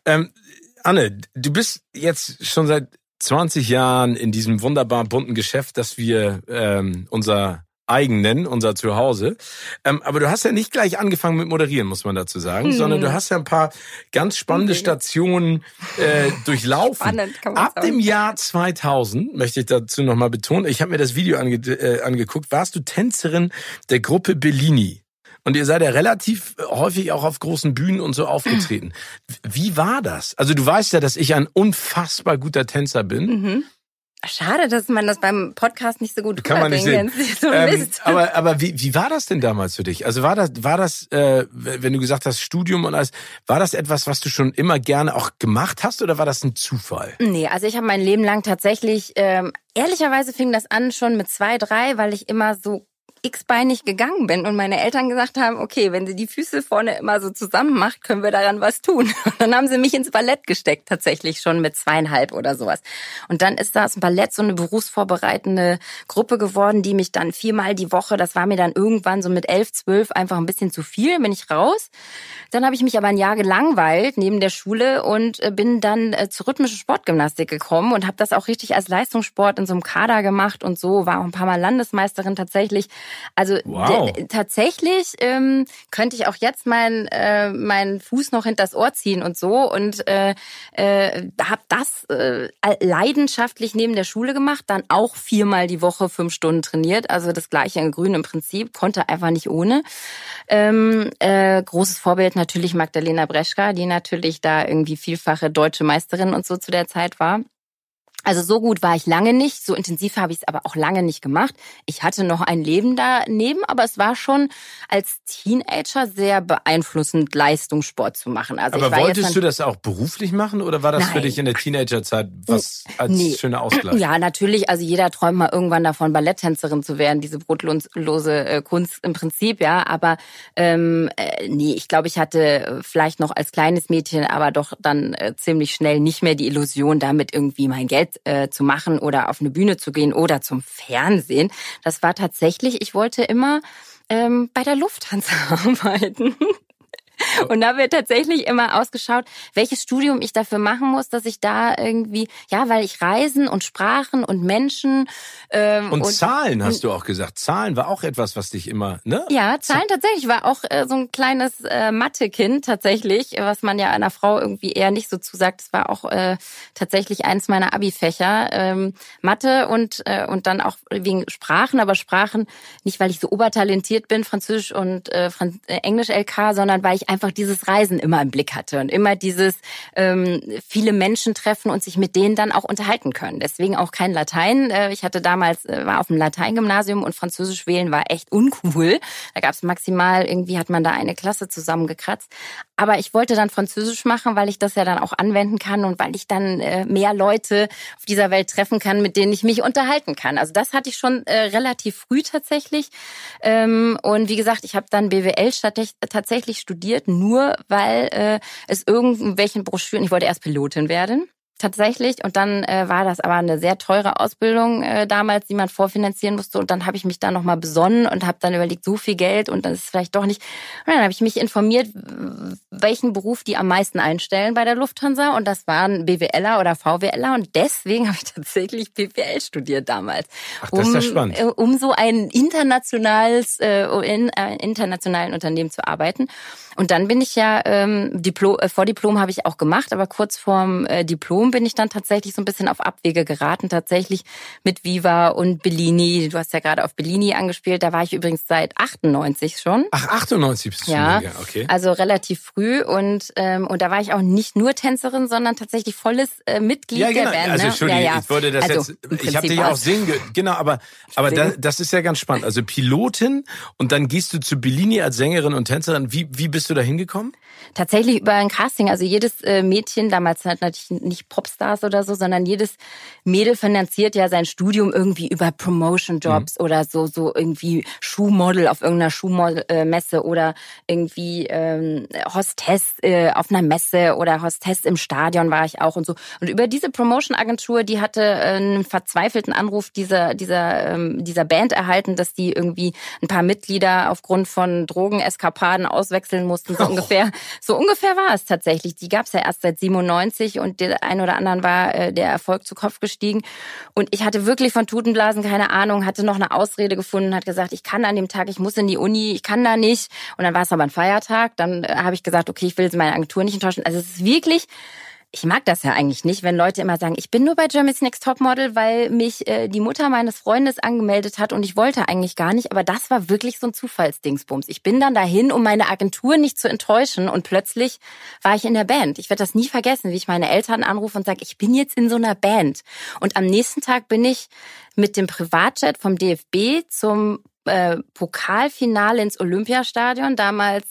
Anne, du bist jetzt schon seit 20 Jahren in diesem wunderbar bunten Geschäft, das wir unser eigen nennen, unser Zuhause. Aber du hast ja nicht gleich angefangen mit Moderieren, muss man dazu sagen, sondern du hast ja ein paar ganz spannende Stationen durchlaufen. Spannend, kann man sagen. Ab dem Jahr 2000, möchte ich dazu nochmal betonen, ich habe mir das Video angeguckt, warst du Tänzerin der Gruppe Bellini. Und ihr seid ja relativ häufig auch auf großen Bühnen und so aufgetreten. Wie war das? Also du weißt ja, dass ich ein unfassbar guter Tänzer bin. Mhm. Schade, dass man das beim Podcast nicht so gut kann man nicht sehen. So aber wie war das denn damals für dich? Also war das, wenn du gesagt hast Studium und alles, war das etwas, was du schon immer gerne auch gemacht hast oder war das ein Zufall? Nee, also ich habe mein Leben lang tatsächlich, ehrlicherweise fing das an schon mit 2, 3, weil ich immer so x-beinig gegangen bin und meine Eltern gesagt haben, okay, wenn sie die Füße vorne immer so zusammen macht, können wir daran was tun. Und dann haben sie mich ins Ballett gesteckt, tatsächlich schon mit 2,5 oder sowas. Und dann ist das Ballett so eine berufsvorbereitende Gruppe geworden, die mich dann 4-mal die Woche, das war mir dann irgendwann so mit 11, 12 einfach ein bisschen zu viel, bin ich raus. Dann habe ich mich aber ein Jahr gelangweilt neben der Schule und bin dann zur rhythmischen Sportgymnastik gekommen und habe das auch richtig als Leistungssport in so einem Kader gemacht und so, war auch ein paar Mal Landesmeisterin tatsächlich. Also wow. Tatsächlich könnte ich auch jetzt meinen Fuß noch hinters Ohr ziehen und so und habe das leidenschaftlich neben der Schule gemacht, dann auch 4-mal die Woche 5 Stunden trainiert, also das gleiche in Grün im Prinzip, konnte einfach nicht ohne. Großes Vorbild natürlich Magdalena Breschka, die natürlich da irgendwie vielfache deutsche Meisterin und so zu der Zeit war. Also so gut war ich lange nicht, so intensiv habe ich es aber auch lange nicht gemacht. Ich hatte noch ein Leben daneben, aber es war schon als Teenager sehr beeinflussend, Leistungssport zu machen. Also aber wolltest du das auch beruflich machen oder war das für dich in der Teenagerzeit was als schöner Ausgleich? Ja, natürlich. Also jeder träumt mal irgendwann davon, Balletttänzerin zu werden, diese brotlose Kunst im Prinzip, ja. Aber ich glaube, ich hatte vielleicht noch als kleines Mädchen, aber doch dann ziemlich schnell nicht mehr die Illusion, damit irgendwie mein Geld zu machen oder auf eine Bühne zu gehen oder zum Fernsehen. Das war tatsächlich, ich wollte immer bei der Lufthansa arbeiten. Und da wird tatsächlich immer ausgeschaut, welches Studium ich dafür machen muss, dass ich da irgendwie, weil ich Reisen und Sprachen und Menschen und Zahlen hast du auch gesagt. Zahlen war auch etwas, was dich immer, ne? Ja, Zahlen tatsächlich. War auch so ein kleines Mathe-Kind tatsächlich, was man ja einer Frau irgendwie eher nicht so zusagt. Das war auch tatsächlich eins meiner Abi-Fächer. Mathe und dann auch wegen Sprachen, aber Sprachen nicht, weil ich so obertalentiert bin, Französisch und Englisch LK, sondern weil ich einfach dieses Reisen immer im Blick hatte und immer dieses viele Menschen treffen und sich mit denen dann auch unterhalten können. Deswegen auch kein Latein. Ich hatte damals, war auf dem Lateingymnasium und Französisch wählen war echt uncool. Da gab es maximal, irgendwie hat man da eine Klasse zusammengekratzt. Aber ich wollte dann Französisch machen, weil ich das ja dann auch anwenden kann und weil ich dann mehr Leute auf dieser Welt treffen kann, mit denen ich mich unterhalten kann. Also das hatte ich schon relativ früh tatsächlich. Und wie gesagt, ich habe dann BWL tatsächlich studiert, nur weil es irgendwelchen Broschüren, ich wollte erst Pilotin werden. tatsächlich. Und dann war das aber eine sehr teure Ausbildung damals, die man vorfinanzieren musste. Und dann habe ich mich da nochmal besonnen und habe dann überlegt, so viel Geld und das ist vielleicht doch nicht. Und dann habe ich mich informiert, welchen Beruf die am meisten einstellen bei der Lufthansa. Und das waren BWLer oder VWLer. Und deswegen habe ich tatsächlich BWL studiert damals. Ach, das ist ja spannend. Um so ein internationalen Unternehmen zu arbeiten. Und dann bin ich ja, Vordiplom habe ich auch gemacht, aber kurz vorm Diplom bin ich dann tatsächlich so ein bisschen auf Abwege geraten, tatsächlich mit Viva und Bellini. Du hast ja gerade auf Bellini angespielt, da war ich übrigens seit 98 schon. Ach, 98 bist du schon länger, okay. Also relativ früh und da war ich auch nicht nur Tänzerin, sondern tatsächlich volles Mitglied der Band. Also Entschuldigung, Ja. ich wollte das jetzt, ich habe dich auch singen, genau, aber das ist ja ganz spannend. Also Pilotin und dann gehst du zu Bellini als Sängerin und Tänzerin. Wie bist du da hingekommen? Tatsächlich über ein Casting. Also jedes Mädchen, damals halt natürlich nicht Popstars oder so, sondern jedes Mädel finanziert ja sein Studium irgendwie über Promotion-Jobs oder so irgendwie Schuhmodel auf irgendeiner Schuhmesse oder irgendwie Hostess auf einer Messe oder Hostess im Stadion war ich auch und so. Und über diese Promotion-Agentur, die hatte einen verzweifelten Anruf dieser Band erhalten, dass die irgendwie ein paar Mitglieder aufgrund von Drogeneskapaden auswechseln mussten. So ungefähr war es tatsächlich. Die gab es ja erst seit 97 und der ein oder anderen war der Erfolg zu Kopf gestiegen. Und ich hatte wirklich von Tutenblasen keine Ahnung, hatte noch eine Ausrede gefunden, hat gesagt, ich kann an dem Tag, ich muss in die Uni, ich kann da nicht. Und dann war es aber ein Feiertag. Dann habe ich gesagt, okay, ich will meine Agentur nicht enttäuschen. Also es ist wirklich... Ich mag das ja eigentlich nicht, wenn Leute immer sagen, ich bin nur bei Germany's Next Topmodel, weil mich die Mutter meines Freundes angemeldet hat und ich wollte eigentlich gar nicht. Aber das war wirklich so ein Zufallsdingsbums. Ich bin dann dahin, um meine Agentur nicht zu enttäuschen und plötzlich war ich in der Band. Ich werde das nie vergessen, wie ich meine Eltern anrufe und sage, ich bin jetzt in so einer Band. Und am nächsten Tag bin ich mit dem Privatjet vom DFB zum Pokalfinale ins Olympiastadion, damals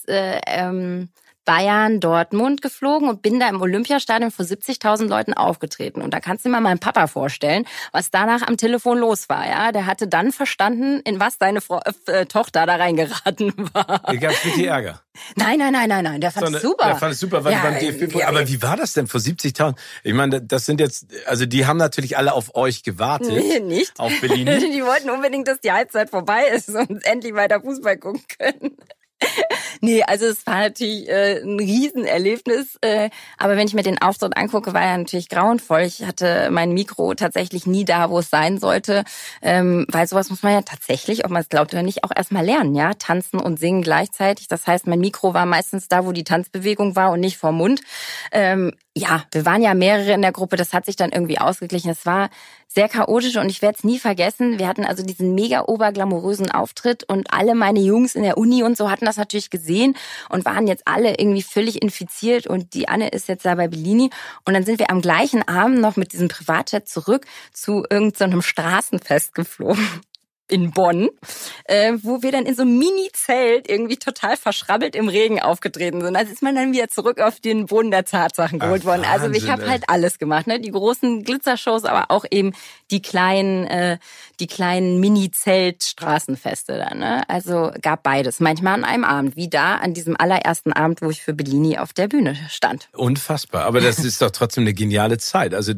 Bayern, Dortmund geflogen und bin da im Olympiastadion vor 70.000 Leuten aufgetreten. Und da kannst du dir mal meinen Papa vorstellen, was danach am Telefon los war. Ja, der hatte dann verstanden, in was seine Tochter da reingeraten war. Gab es richtig Ärger? Nein, der fand es super. Der fand es super, weil die beim DFB... Aber wie war das denn vor 70.000? Ich meine, das sind jetzt... Also die haben natürlich alle auf euch gewartet. Nee, nicht. Auf Bellini. Die wollten unbedingt, dass die Halbzeit vorbei ist und endlich weiter Fußball gucken können. Nee, also es war natürlich ein Riesenerlebnis, aber wenn ich mir den Auftritt angucke, war er natürlich grauenvoll. Ich hatte mein Mikro tatsächlich nie da, wo es sein sollte, weil sowas muss man ja tatsächlich, ob man es glaubt oder nicht, auch erstmal lernen, ja, tanzen und singen gleichzeitig. Das heißt, mein Mikro war meistens da, wo die Tanzbewegung war und nicht vorm Mund. Ja, wir waren ja mehrere in der Gruppe, das hat sich dann irgendwie ausgeglichen. Es war sehr chaotisch und ich werde es nie vergessen. Wir hatten also diesen mega oberglamourösen Auftritt und alle meine Jungs in der Uni und so hatten das natürlich gesehen und waren jetzt alle irgendwie völlig infiziert und die Anne ist jetzt da bei Bellini. Und dann sind wir am gleichen Abend noch mit diesem Privatjet zurück zu irgendeinem Straßenfest geflogen. In Bonn, wo wir dann in so einem Mini-Zelt irgendwie total verschrabbelt im Regen aufgetreten sind. Also ist man dann wieder zurück auf den Boden der Tatsachen geholt worden. Also ich habe halt alles gemacht, ne? Die großen Glitzershows, aber auch eben die kleinen Mini-Zelt-Straßenfeste dann, ne? Also gab beides. Manchmal an einem Abend, wie da an diesem allerersten Abend, wo ich für Bellini auf der Bühne stand. Unfassbar. Aber das ist doch trotzdem eine geniale Zeit. Also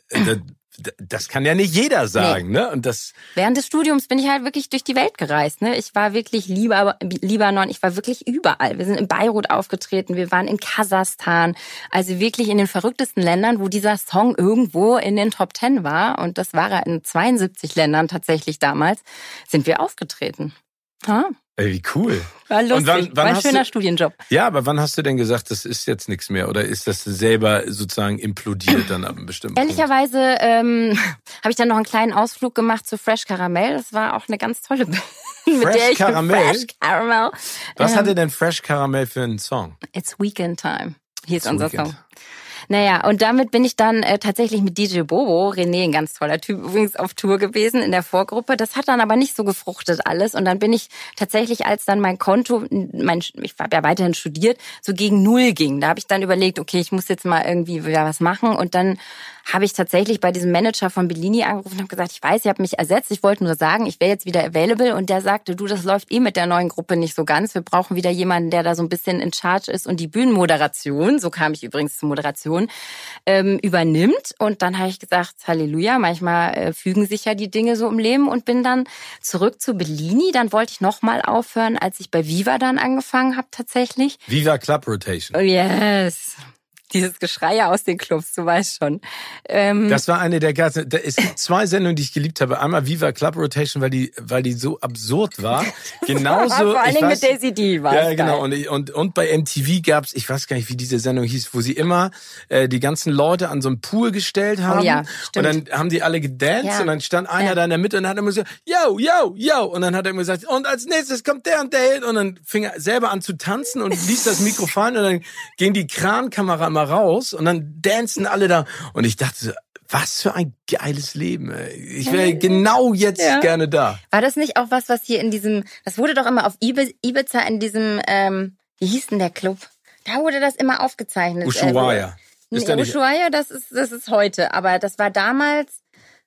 das kann ja nicht jeder sagen, ne? Und das während des Studiums bin ich halt wirklich durch die Welt gereist, ne? Ich war wirklich Libanon, ich war wirklich überall. Wir sind in Beirut aufgetreten, wir waren in Kasachstan, also wirklich in den verrücktesten Ländern, wo dieser Song irgendwo in den Top 10 war. Und das war er in 72 Ländern tatsächlich damals, sind wir aufgetreten. Ha? Ey, wie cool. War lustig, war ein schöner Studienjob. Ja, aber wann hast du denn gesagt, das ist jetzt nichts mehr? Oder ist das selber sozusagen implodiert dann ab einem bestimmten Ehrlicherweise habe ich dann noch einen kleinen Ausflug gemacht zu Fresh Caramel. Das war auch eine ganz tolle Band. Fresh Caramel? Fresh Caramel. Was hatte denn Fresh Caramel für einen Song? It's Weekend Time. Hier ist unser Song. Naja, und damit bin ich dann tatsächlich mit DJ Bobo, René, ein ganz toller Typ, übrigens auf Tour gewesen in der Vorgruppe. Das hat dann aber nicht so gefruchtet alles. Und dann bin ich tatsächlich, als dann mein Konto, ich habe ja weiterhin studiert, so gegen 0 ging. Da habe ich dann überlegt, okay, ich muss jetzt mal irgendwie wieder was machen. Und dann habe ich tatsächlich bei diesem Manager von Bellini angerufen und habe gesagt, ich weiß, ihr habt mich ersetzt. Ich wollte nur sagen, ich wäre jetzt wieder available. Und der sagte, du, das läuft mit der neuen Gruppe nicht so ganz. Wir brauchen wieder jemanden, der da so ein bisschen in charge ist. Und die Bühnenmoderation, so kam ich übrigens zur Moderation, Situation übernimmt. Und dann habe ich gesagt, Halleluja, manchmal fügen sich ja die Dinge so im Leben und bin dann zurück zu Bellini. Dann wollte ich nochmal aufhören, als ich bei Viva dann angefangen habe tatsächlich. Viva Club Rotation. Oh yes. Dieses Geschrei aus den Clubs, du weißt schon. Das war eine der ganzen. Es gibt 2 Sendungen, die ich geliebt habe. Einmal Viva Club Rotation, weil die so absurd war. Genauso. Vor allen Dingen mit Daisy D war ja, genau. Und bei MTV gab's, ich weiß gar nicht, wie diese Sendung hieß, wo sie immer die ganzen Leute an so einen Pool gestellt haben. Oh ja, stimmt. Und dann haben die alle gedanced und dann stand einer da in der Mitte und hat immer so, yo, yo, yo. Und dann hat er immer gesagt, und als nächstes kommt der und der hin. Und dann fing er selber an zu tanzen und ließ das Mikro fallen und dann ging die Krankamera immer raus und dann dancen alle da. Und ich dachte so, was für ein geiles Leben, ey. Ich wäre genau jetzt gerne da. War das nicht auch was hier in diesem, das wurde doch immer auf Ibiza in diesem, wie hieß denn der Club? Da wurde das immer aufgezeichnet. Ushuaia. Ushuaia, das ist heute. Aber das war damals,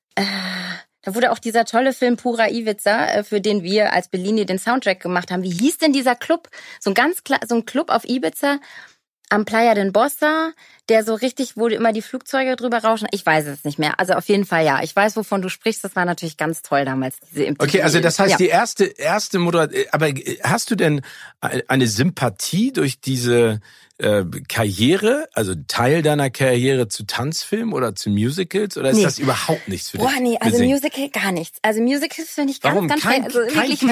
da wurde auch dieser tolle Film Pura Ibiza, für den wir als Bellini den Soundtrack gemacht haben. Wie hieß denn dieser Club? So ein Club auf Ibiza am Playa del Bossa, der so richtig, wo immer die Flugzeuge drüber rauschen. Ich weiß es nicht mehr. Also auf jeden Fall ja. Ich weiß, wovon du sprichst. Das war natürlich ganz toll damals. Okay, also das heißt, die erste Moderation. Aber hast du denn eine Sympathie durch diese Karriere, also Teil deiner Karriere zu Tanzfilmen oder zu Musicals? Oder ist das überhaupt nichts für dich? Boah, nee, also Musical gar nichts. Also Musicals finde ich ganz, ganz schwer. Also wirklich,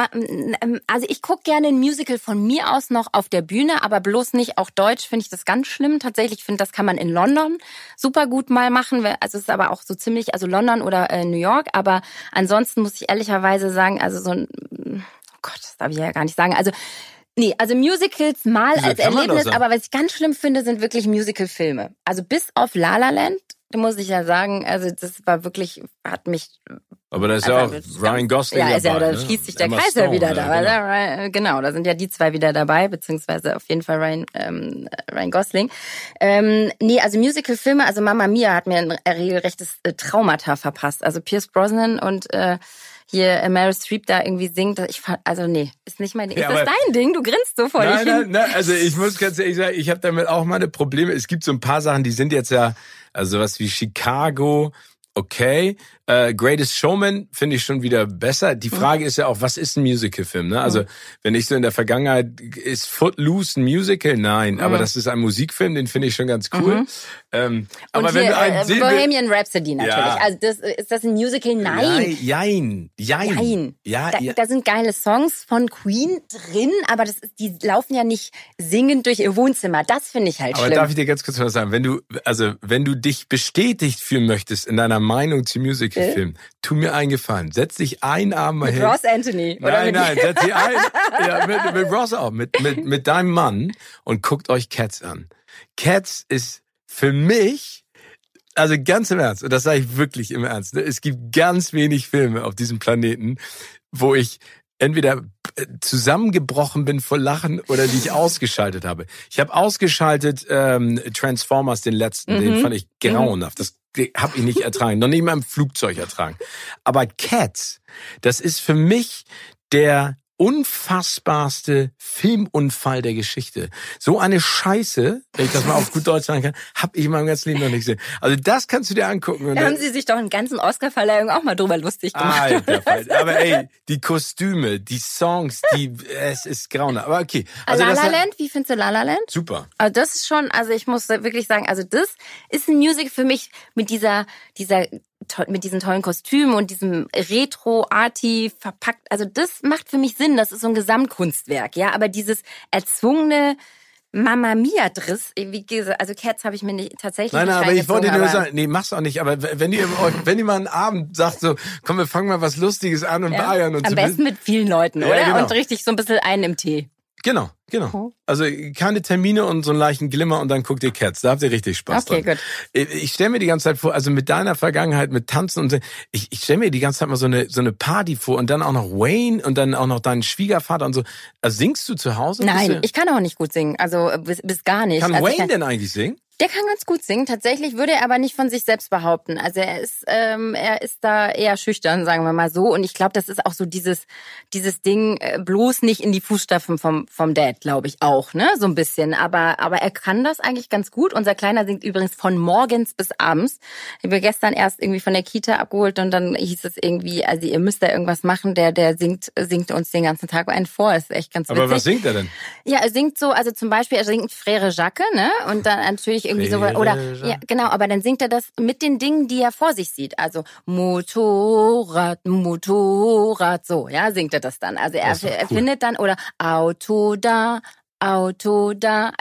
also ich gucke gerne ein Musical von mir aus noch auf der Bühne, aber bloß nicht auch Deutsch, finde ich das ganz schlimm. Tatsächlich finde, das kann man in London super gut mal machen. Also es ist aber auch so ziemlich, also London oder New York. Aber ansonsten muss ich ehrlicherweise sagen, also so ein, oh Gott, das darf ich ja gar nicht sagen. Also Musicals mal als Erlebnis, aber was ich ganz schlimm finde, sind wirklich Musical-Filme. Also bis auf La La Land, muss ich ja sagen, also das war wirklich, hat mich... Aber da ist ja auch Ryan Gosling dabei. Ja, da schließt sich der Kreis ja wieder da. Genau, da sind ja die 2 wieder dabei, beziehungsweise auf jeden Fall Ryan Gosling. Also Musical-Filme, also Mamma Mia hat mir ein regelrechtes Traumata verpasst. Also Pierce Brosnan und... hier Meryl Streep da irgendwie singt, ist nicht mein Ding. Ist das dein Ding? Du grinst so voll. Nein, also ich muss ganz ehrlich sagen, ich habe damit auch meine Probleme. Es gibt so ein paar Sachen, die sind jetzt ja, also sowas wie Chicago, okay. Greatest Showman finde ich schon wieder besser. Die Frage ist ja auch, was ist ein Musicalfilm? Ne? Also wenn ich so in der Vergangenheit, ist Footloose ein Musical? Nein, aber das ist ein Musikfilm, den finde ich schon ganz cool. Aber wenn du einen Bohemian Rhapsody natürlich. Ja. Also ist das ein Musical? Nein. Jein. Ja, da sind geile Songs von Queen drin, aber die laufen ja nicht singend durch ihr Wohnzimmer. Das finde ich halt schlimm. Aber darf ich dir ganz kurz was sagen? Wenn du dich bestätigt fühlen möchtest in deiner Meinung zu Musical, tu mir einen Gefallen. Setz dich einen Abend mal hin. Mit Ross Anthony. Oder nein, setz dich ein. Ja, mit Ross auch. Mit deinem Mann und guckt euch Cats an. Cats ist für mich, also ganz im Ernst, und das sage ich wirklich im Ernst, es gibt ganz wenig Filme auf diesem Planeten, wo ich entweder zusammengebrochen bin vor Lachen oder die ich ausgeschaltet habe. Ich habe ausgeschaltet Transformers, den letzten, den fand ich grauenhaft. Das habe ich nicht ertragen, noch nicht mal im Flugzeug ertragen. Aber Cats, das ist für mich der unfassbarste Filmunfall der Geschichte. So eine Scheiße, wenn ich das mal auf gut Deutsch sagen kann, habe ich in meinem ganzen Leben noch nicht gesehen. Also das kannst du dir angucken. Da haben sie sich doch in ganzen Oscar-Verleihungen auch mal drüber lustig gemacht. Alter, aber ey, die Kostüme, die Songs, es ist grauenhaft. Aber okay. Also La La Land, wie findest du La La Land? Super. Also das ist schon, also ich muss wirklich sagen, also das ist ein Musical für mich mit mit diesen tollen Kostümen und diesem Retro-Arty verpackt. Also das macht für mich Sinn. Das ist so ein Gesamtkunstwerk, ja. Aber dieses erzwungene Mamma Mia-Driss, wie gesagt, also Cats habe ich mir tatsächlich nicht aber ich wollte nur sagen, nee, mach's auch nicht. Aber wenn ihr mal einen Abend sagt so, komm, wir fangen mal was Lustiges an und bayern und am besten mit vielen Leuten, oder? Genau. Und richtig so ein bisschen einen im Tee. Genau. Also keine Termine und so einen leichten Glimmer und dann guckt ihr Cats. Da habt ihr richtig Spaß dran. Okay, gut. Ich stelle mir die ganze Zeit vor, also mit deiner Vergangenheit, mit Tanzen und so, ich stelle mir die ganze Zeit mal so eine Party vor und dann auch noch Wayne und dann auch noch deinen Schwiegervater und so. Also singst du zu Hause? Nein, ich kann auch nicht gut singen. Also bis gar nicht. Kann also Wayne denn eigentlich singen? Der kann ganz gut singen. Tatsächlich würde er aber nicht von sich selbst behaupten. Also er ist da eher schüchtern, sagen wir mal so. Und ich glaube, das ist auch so dieses Ding, bloß nicht in die Fußstapfen vom Dad, glaube ich auch, ne, so ein bisschen. Aber er kann das eigentlich ganz gut. Unser Kleiner singt übrigens von morgens bis abends. Ich habe gestern erst irgendwie von der Kita abgeholt und dann hieß es irgendwie, also ihr müsst da irgendwas machen. Der singt uns den ganzen Tag einen vor. Das ist echt ganz witzig. Aber was singt er denn? Ja, er singt so, also zum Beispiel, er singt Frère Jacques, ne, und dann natürlich irgendwie so, oder, ja, genau, aber dann singt er das mit den Dingen, die er vor sich sieht. Also Motorrad, so, ja, singt er das dann. Also er findet dann, oder Auto da. Also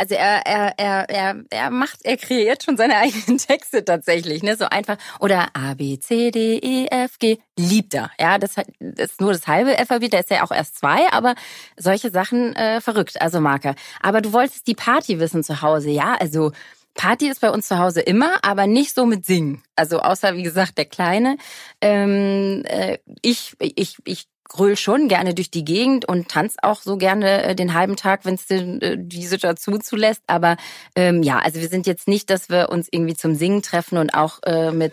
er kreiert schon seine eigenen Texte tatsächlich, ne, so einfach. Oder A, B, C, D, E, F, G, liebt er. Ja, das ist nur das halbe Alphabet, der ist ja auch erst 2, aber solche Sachen verrückt, also mag er. Aber du wolltest die Party wissen zu Hause, ja, also Party ist bei uns zu Hause immer, aber nicht so mit Singen. Also außer, wie gesagt, der Kleine. Ich gröl schon gerne durch die Gegend und tanz auch so gerne den halben Tag, wenn es die Situation zulässt. Aber ja, also wir sind jetzt nicht, dass wir uns irgendwie zum Singen treffen und auch mit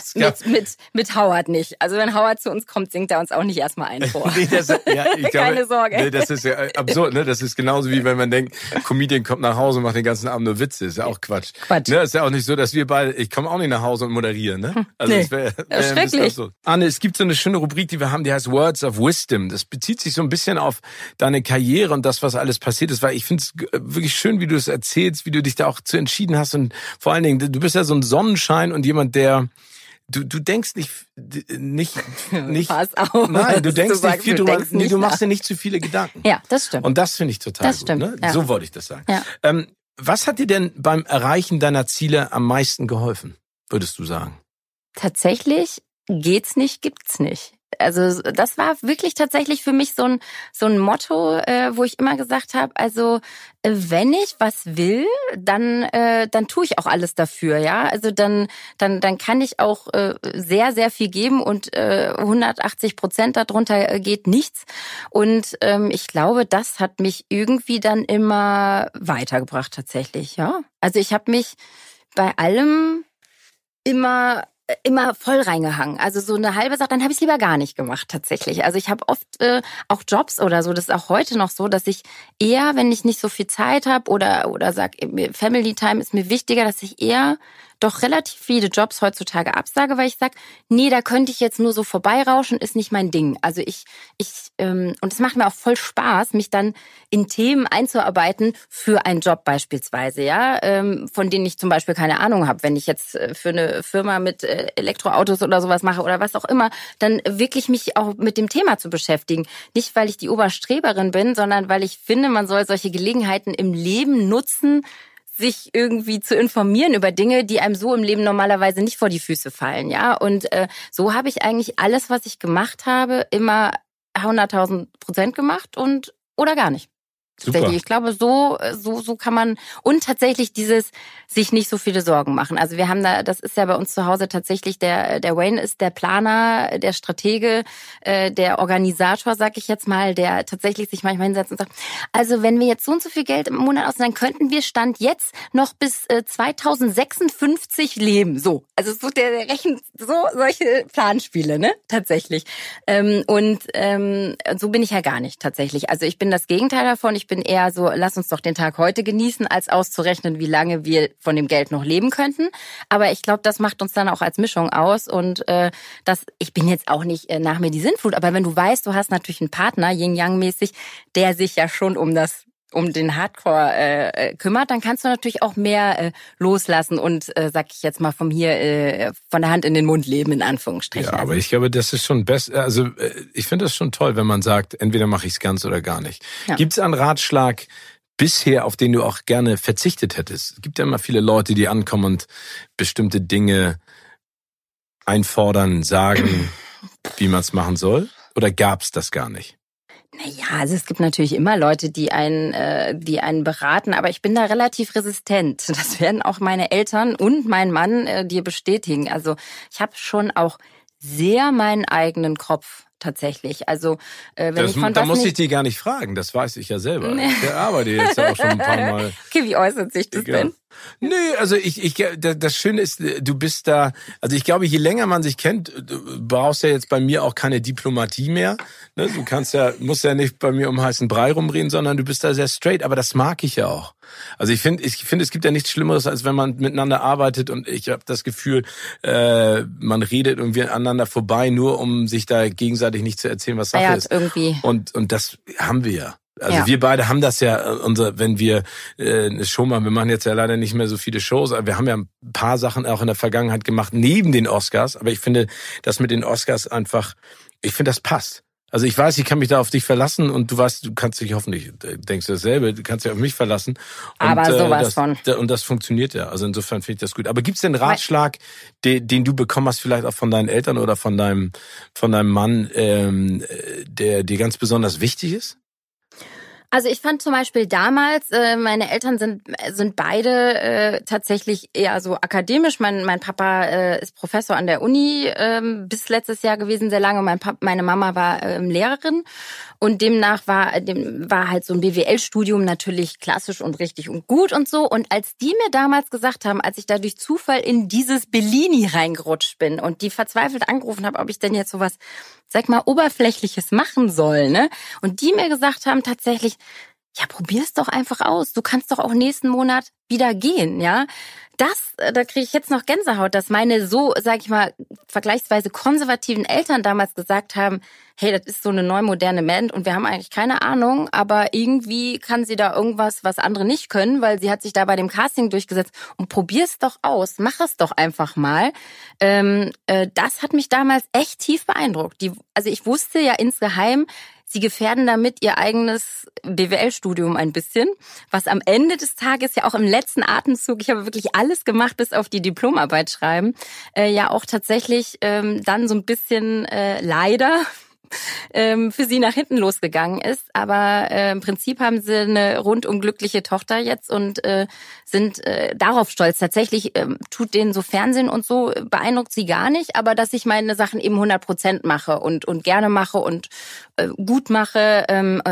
Howard nicht. Also wenn Howard zu uns kommt, singt er uns auch nicht erstmal ein vor. Nee, keine Sorge. Nee, das ist ja absurd, ne? Das ist genauso wie wenn man denkt, Comedian kommt nach Hause und macht den ganzen Abend nur Witze. Ist ja auch Quatsch. Ne? Ist ja auch nicht so, dass wir beide, ich komme auch nicht nach Hause und moderiere, ne? Also nee, das wäre schrecklich. So. Anne, es gibt so eine schöne Rubrik, die wir haben, die heißt Words of Wisdom. Das bezieht sich so ein bisschen auf deine Karriere und das, was alles passiert ist, weil ich finde es wirklich schön, wie du es erzählst, wie du dich da auch zu entschieden hast und vor allen Dingen, du bist ja so ein Sonnenschein und jemand, der du denkst nicht Pass auf. Nein, du denkst nicht viel drüber, du machst dir nicht zu viele Gedanken. Ja, das stimmt. Und das finde ich total das gut. Stimmt. Ne? Ja. So wollte ich das sagen. Ja. Was hat dir denn beim Erreichen deiner Ziele am meisten geholfen, würdest du sagen? Tatsächlich geht's nicht, gibt's nicht. Also das war wirklich tatsächlich für mich so ein Motto, wo ich immer gesagt habe, also wenn ich was will, dann tue ich auch alles dafür, ja. Also dann kann ich auch sehr, sehr viel geben und 180% darunter geht nichts. Und ich glaube, das hat mich irgendwie dann immer weitergebracht tatsächlich, ja. Also ich habe mich bei allem immer voll reingehangen. Also so eine halbe Sache, dann habe ich es lieber gar nicht gemacht tatsächlich. Also ich habe oft auch Jobs oder so, das ist auch heute noch so, dass ich eher, wenn ich nicht so viel Zeit habe oder sag, Family Time ist mir wichtiger, dass ich eher doch relativ viele Jobs heutzutage absage, weil ich sag, nee, da könnte ich jetzt nur so vorbeirauschen, ist nicht mein Ding. Also und es macht mir auch voll Spaß, mich dann in Themen einzuarbeiten für einen Job beispielsweise, ja, von denen ich zum Beispiel keine Ahnung habe. Wenn ich jetzt für eine Firma mit Elektroautos oder sowas mache oder was auch immer, dann wirklich mich auch mit dem Thema zu beschäftigen. Nicht, weil ich die Oberstreberin bin, sondern weil ich finde, man soll solche Gelegenheiten im Leben nutzen, sich irgendwie zu informieren über Dinge, die einem so im Leben normalerweise nicht vor die Füße fallen, ja. Und so habe ich eigentlich alles, was ich gemacht habe, immer 100.000% gemacht oder gar nicht. Super. Ich glaube, so kann man, und tatsächlich dieses sich nicht so viele Sorgen machen. Also wir haben das ist ja bei uns zu Hause tatsächlich, der Wayne ist der Planer, der Stratege, der Organisator, sag ich jetzt mal, der tatsächlich sich manchmal hinsetzt und sagt, also wenn wir jetzt so und so viel Geld im Monat ausleihen, dann könnten wir Stand jetzt noch bis 2056 leben. So, also so der rechnet so solche Planspiele, ne, tatsächlich. Und so bin ich ja gar nicht tatsächlich. Also ich bin das Gegenteil davon. Ich bin eher so, lass uns doch den Tag heute genießen, als auszurechnen, wie lange wir von dem Geld noch leben könnten. Aber ich glaube, das macht uns dann auch als Mischung aus. Und ich bin jetzt auch nicht nach mir die Sinnflut, aber wenn du weißt, du hast natürlich einen Partner, Yin-Yang-mäßig, der sich ja schon um den Hardcore kümmert, dann kannst du natürlich auch mehr loslassen und, sag ich jetzt mal, von der Hand in den Mund leben, in Anführungsstrichen. Ja, aber ich glaube, das ist schon best. Also ich finde das schon toll, wenn man sagt, entweder mache ich es ganz oder gar nicht. Ja. Gibt es einen Ratschlag bisher, auf den du auch gerne verzichtet hättest? Es gibt ja immer viele Leute, die ankommen und bestimmte Dinge einfordern, sagen, wie man es machen soll. Oder gab es das gar nicht? Naja, also es gibt natürlich immer Leute, die einen beraten, aber ich bin da relativ resistent. Das werden auch meine Eltern und mein Mann dir bestätigen. Also ich habe schon auch sehr meinen eigenen Kopf tatsächlich. Also da muss ich die gar nicht fragen, das weiß ich ja selber. Nee. Ich arbeite jetzt auch schon ein paar Mal. Okay, wie äußert sich das denn? Nee, also das Schöne ist, du bist da, also ich glaube, je länger man sich kennt, du brauchst ja jetzt bei mir auch keine Diplomatie mehr. Ne? Musst ja nicht bei mir um heißen Brei rumreden, sondern du bist da sehr straight, aber das mag ich ja auch. Also ich finde, es gibt ja nichts Schlimmeres, als wenn man miteinander arbeitet und ich habe das Gefühl, man redet irgendwie aneinander vorbei, nur um sich da gegenseitig nicht zu erzählen, was Sache ist. Irgendwie. Und das haben wir ja. Also wir beide haben das ja, wenn wir eine Show machen, wir machen jetzt ja leider nicht mehr so viele Shows, aber wir haben ja ein paar Sachen auch in der Vergangenheit gemacht, neben den Oscars, aber ich finde, das mit den Oscars einfach, ich finde, das passt. Also ich weiß, ich kann mich da auf dich verlassen und du weißt, du kannst dich hoffentlich, denkst du dasselbe, du kannst dich auf mich verlassen. Aber sowas von. Und das funktioniert ja, also insofern finde ich das gut. Aber gibt's denn einen Ratschlag, den du bekommen hast, vielleicht auch von deinen Eltern oder von deinem Mann, der dir ganz besonders wichtig ist? Also ich fand zum Beispiel damals, meine Eltern sind beide tatsächlich eher so akademisch. Mein Papa ist Professor an der Uni bis letztes Jahr gewesen, sehr lange. Meine Mama war Lehrerin und demnach war halt so ein BWL-Studium natürlich klassisch und richtig und gut und so. Und als die mir damals gesagt haben, als ich da durch Zufall in dieses Bellini reingerutscht bin und die verzweifelt angerufen habe, ob ich denn jetzt sowas, sag mal, Oberflächliches machen soll, ne? Und die mir gesagt haben tatsächlich, ja, probier's doch einfach aus. Du kannst doch auch nächsten Monat wieder gehen, ja? Da kriege ich jetzt noch Gänsehaut, dass meine so, sag ich mal, vergleichsweise konservativen Eltern damals gesagt haben, hey, das ist so eine neu moderne Band und wir haben eigentlich keine Ahnung, aber irgendwie kann sie da irgendwas, was andere nicht können, weil sie hat sich da bei dem Casting durchgesetzt und probier's doch aus, mach es doch einfach mal. Das hat mich damals echt tief beeindruckt. Also ich wusste ja insgeheim, sie gefährden damit ihr eigenes BWL-Studium ein bisschen, was am Ende des Tages ja auch im letzten Atemzug, ich habe wirklich alles gemacht, bis auf die Diplomarbeit schreiben, ja auch tatsächlich dann so ein bisschen leider für sie nach hinten losgegangen ist. Aber im Prinzip haben sie eine rundum glückliche Tochter jetzt und sind darauf stolz. Tatsächlich tut denen so Fernsehen und so, beeindruckt sie gar nicht, aber dass ich meine Sachen eben 100% mache und gerne mache und gut mache,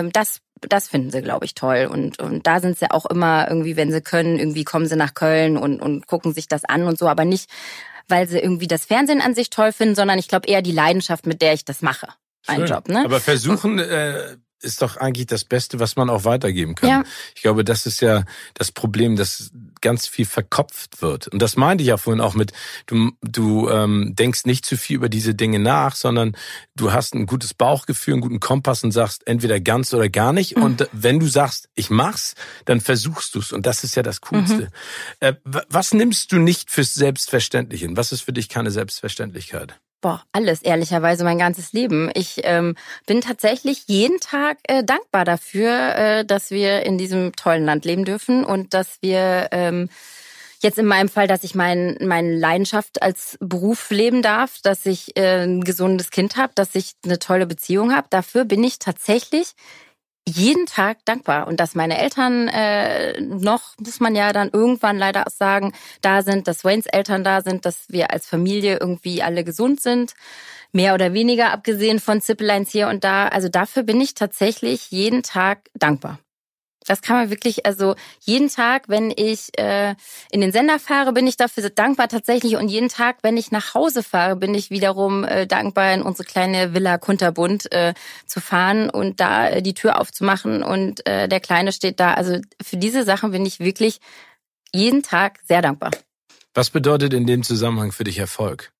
das finden sie, glaube ich, toll. Und da sind sie auch immer irgendwie, wenn sie können, irgendwie kommen sie nach Köln und gucken sich das an und so, aber nicht, weil sie irgendwie das Fernsehen an sich toll finden, sondern ich glaube eher die Leidenschaft, mit der ich das mache. Ein Job, ne? Aber versuchen ist doch eigentlich das Beste, was man auch weitergeben kann. Ja. Ich glaube, das ist ja das Problem, dass ganz viel verkopft wird. Und das meinte ich ja vorhin auch mit, du denkst nicht zu viel über diese Dinge nach, sondern du hast ein gutes Bauchgefühl, einen guten Kompass und sagst entweder ganz oder gar nicht. Mhm. Und wenn du sagst, ich mach's, dann versuchst du's. Und das ist ja das Coolste. Mhm. Was nimmst du nicht fürs Selbstverständliche hin? Was ist für dich keine Selbstverständlichkeit? Alles, ehrlicherweise mein ganzes Leben. Ich bin tatsächlich jeden Tag dankbar dafür, dass wir in diesem tollen Land leben dürfen und dass wir jetzt in meinem Fall, dass ich meine Leidenschaft als Beruf leben darf, dass ich ein gesundes Kind habe, dass ich eine tolle Beziehung habe. Dafür bin ich tatsächlich jeden Tag dankbar. Und dass meine Eltern noch, muss man ja dann irgendwann leider auch sagen, da sind, dass Waynes Eltern da sind, dass wir als Familie irgendwie alle gesund sind. Mehr oder weniger, abgesehen von Zippeleins hier und da. Also dafür bin ich tatsächlich jeden Tag dankbar. Das kann man wirklich, also jeden Tag, wenn ich in den Sender fahre, bin ich dafür dankbar tatsächlich. Und jeden Tag, wenn ich nach Hause fahre, bin ich wiederum dankbar, in unsere kleine Villa Kunterbund zu fahren und da die Tür aufzumachen und der Kleine steht da. Also für diese Sachen bin ich wirklich jeden Tag sehr dankbar. Was bedeutet in dem Zusammenhang für dich Erfolg?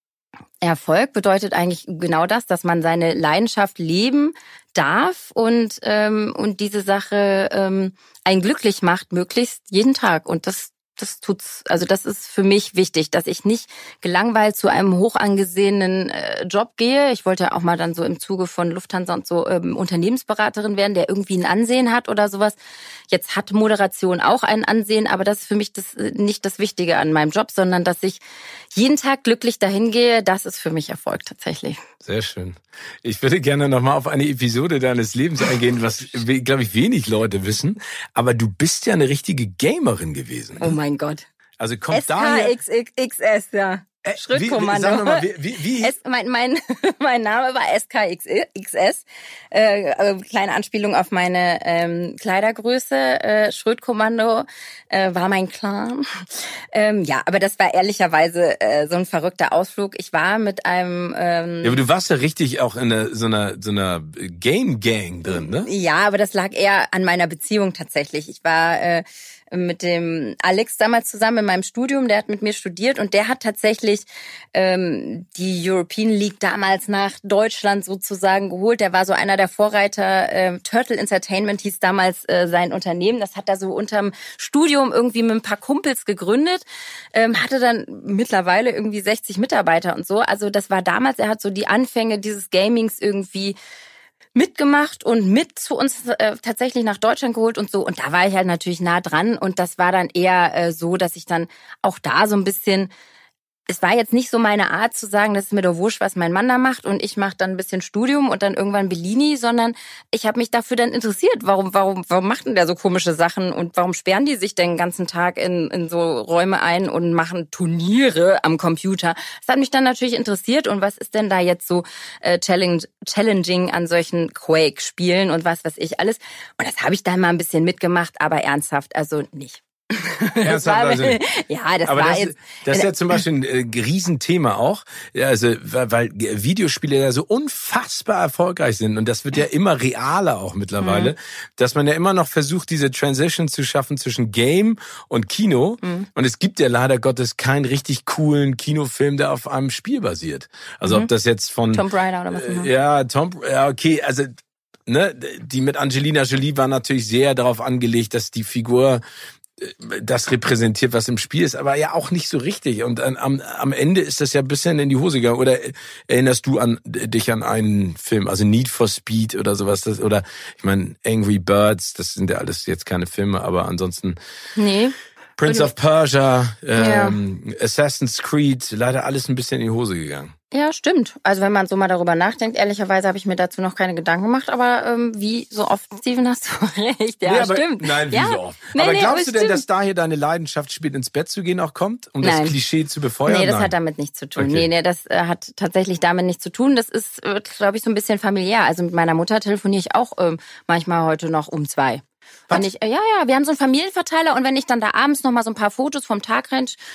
Erfolg bedeutet eigentlich genau das, dass man seine Leidenschaft leben darf und diese Sache einen glücklich macht, möglichst jeden Tag. Und das tut's. Also das ist für mich wichtig, dass ich nicht gelangweilt zu einem hoch angesehenen Job gehe. Ich wollte auch mal dann so im Zuge von Lufthansa und so Unternehmensberaterin werden, der irgendwie ein Ansehen hat oder sowas. Jetzt hat Moderation auch ein Ansehen, aber das ist für mich nicht das Wichtige an meinem Job, sondern dass ich jeden Tag glücklich dahin gehe. Das ist für mich Erfolg tatsächlich. Sehr schön. Ich würde gerne nochmal auf eine Episode deines Lebens eingehen, was, glaube ich, wenig Leute wissen. Aber du bist ja eine richtige Gamerin gewesen. Oh mein Gott. Also kommt daher... SKXXS, ja. Schrittkommando. Sag mal, wie? Mein Name war SKXS. Kleine Anspielung auf meine Kleidergröße. Schrittkommando war mein Clan. Ja, aber das war ehrlicherweise so ein verrückter Ausflug. Ich war mit einem... ja, aber du warst ja richtig auch in so einer Game-Gang drin, ne? Ja, aber das lag eher an meiner Beziehung tatsächlich. Ich war mit dem Alex damals zusammen in meinem Studium, der hat mit mir studiert und der hat tatsächlich die European League damals nach Deutschland sozusagen geholt. Der war so einer der Vorreiter. Turtle Entertainment hieß damals sein Unternehmen. Das hat er so unterm Studium irgendwie mit ein paar Kumpels gegründet. Hatte dann mittlerweile irgendwie 60 Mitarbeiter und so. Also das war damals, er hat so die Anfänge dieses Gamings irgendwie mitgemacht und mit zu uns tatsächlich nach Deutschland geholt und so. Und da war ich halt natürlich nah dran. Und das war dann eher so, dass ich dann auch da so ein bisschen... Es war jetzt nicht so meine Art zu sagen, das ist mir doch wurscht, was mein Mann da macht und ich mache dann ein bisschen Studium und dann irgendwann Bellini, sondern ich habe mich dafür dann interessiert. Warum macht denn der so komische Sachen und warum sperren die sich den ganzen Tag in so Räume ein und machen Turniere am Computer? Das hat mich dann natürlich interessiert und was ist denn da jetzt so challenging an solchen Quake-Spielen und was weiß ich alles. Und das habe ich dann mal ein bisschen mitgemacht, aber ernsthaft, also nicht. Ernsthaft, ja, das aber war das, jetzt... Das ist ja zum Beispiel ein Riesenthema auch, also weil Videospiele ja so unfassbar erfolgreich sind und das wird ja immer realer auch mittlerweile, dass man ja immer noch versucht, diese Transition zu schaffen zwischen Game und Kino und es gibt ja leider Gottes keinen richtig coolen Kinofilm, der auf einem Spiel basiert. Also ob das jetzt von... Tomb Raider oder was immer. Ja, okay, also... Ne, die mit Angelina Jolie war natürlich sehr darauf angelegt, dass die Figur das repräsentiert, was im Spiel ist, aber ja auch nicht so richtig. Und am Ende ist das ja ein bisschen in die Hose gegangen. Oder erinnerst du dich an einen Film, also Need for Speed oder sowas? Oder ich meine Angry Birds, das sind ja alles jetzt keine Filme, aber ansonsten... Nee. Prince of Persia, Assassin's Creed, leider alles ein bisschen in die Hose gegangen. Ja, stimmt. Also wenn man so mal darüber nachdenkt, ehrlicherweise habe ich mir dazu noch keine Gedanken gemacht, aber wie so oft, Steven, hast du recht. Ja, aber, stimmt. Nein, wie ja. so oft. Aber glaubst du denn, dass daher deine Leidenschaft, spät ins Bett zu gehen, auch kommt, um das Klischee zu befeuern? Nee, das hat damit nichts zu tun. Okay. Nee, das hat tatsächlich damit nichts zu tun. Das ist, glaube ich, so ein bisschen familiär. Also mit meiner Mutter telefoniere ich auch manchmal heute noch um 2. Wenn ich, wir haben so einen Familienverteiler und wenn ich dann da abends noch mal so ein paar Fotos vom Tag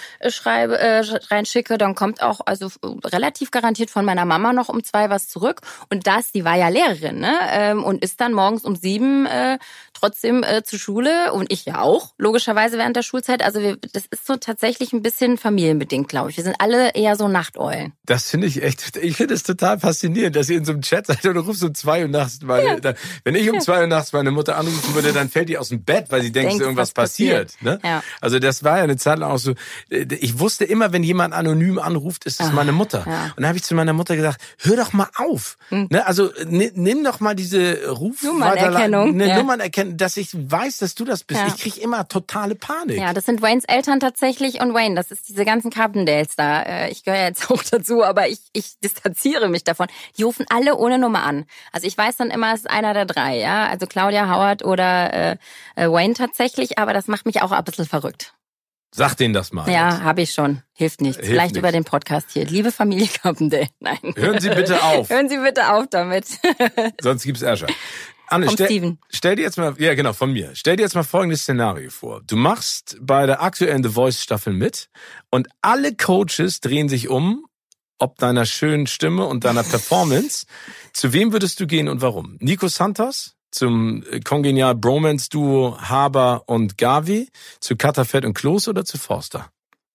reinschicke, dann kommt auch also relativ garantiert von meiner Mama noch um 2 was zurück. Und die war ja Lehrerin, ne? Und ist dann morgens um 7 trotzdem zur Schule und ich ja auch, logischerweise während der Schulzeit. Also das ist so tatsächlich ein bisschen familienbedingt, glaube ich. Wir sind alle eher so Nachteulen. Das finde ich finde es total faszinierend, dass ihr in so einem Chat seid und du rufst um 2 Uhr nachts. Wenn ich um 2 Uhr nachts meine Mutter anrufen würde, dann fällt die aus dem Bett, weil sie denkt, irgendwas passiert. Ne? Ja. Also das war ja eine Zeit lang auch so, ich wusste immer, wenn jemand anonym anruft, ist es meine Mutter. Ja. Und da habe ich zu meiner Mutter gesagt, hör doch mal auf. Ne? Also nimm doch mal diese Nummernerkennung, Nummernerkennung, dass ich weiß, dass du das bist. Ja. Ich kriege immer totale Panik. Ja, das sind Waynes Eltern tatsächlich und Wayne, das ist diese ganzen Carpendales da. Ich gehöre jetzt auch dazu, aber ich distanziere mich davon. Die rufen alle ohne Nummer an. Also ich weiß dann immer, es ist einer der 3, ja. Also Claudia, Howard oder Wayne tatsächlich, aber das macht mich auch ein bisschen verrückt. Sag denen das mal. Ja, habe ich schon. Hilft nichts. Vielleicht über den Podcast hier. Liebe Familie Carpendale. Nein. Hören Sie bitte auf. Hören Sie bitte auf damit. Sonst gibt's Ärger. Anne, stell dir jetzt mal, ja genau, von mir. Stell dir jetzt mal folgendes Szenario vor. Du machst bei der aktuellen The Voice Staffel mit und alle Coaches drehen sich um, ob deiner schönen Stimme und deiner Performance. Zu wem würdest du gehen und warum? Nico Santos? Zum kongenial Bromance-Duo Haber und Gavi? Zu Katterfeld und Kloß oder zu Forster?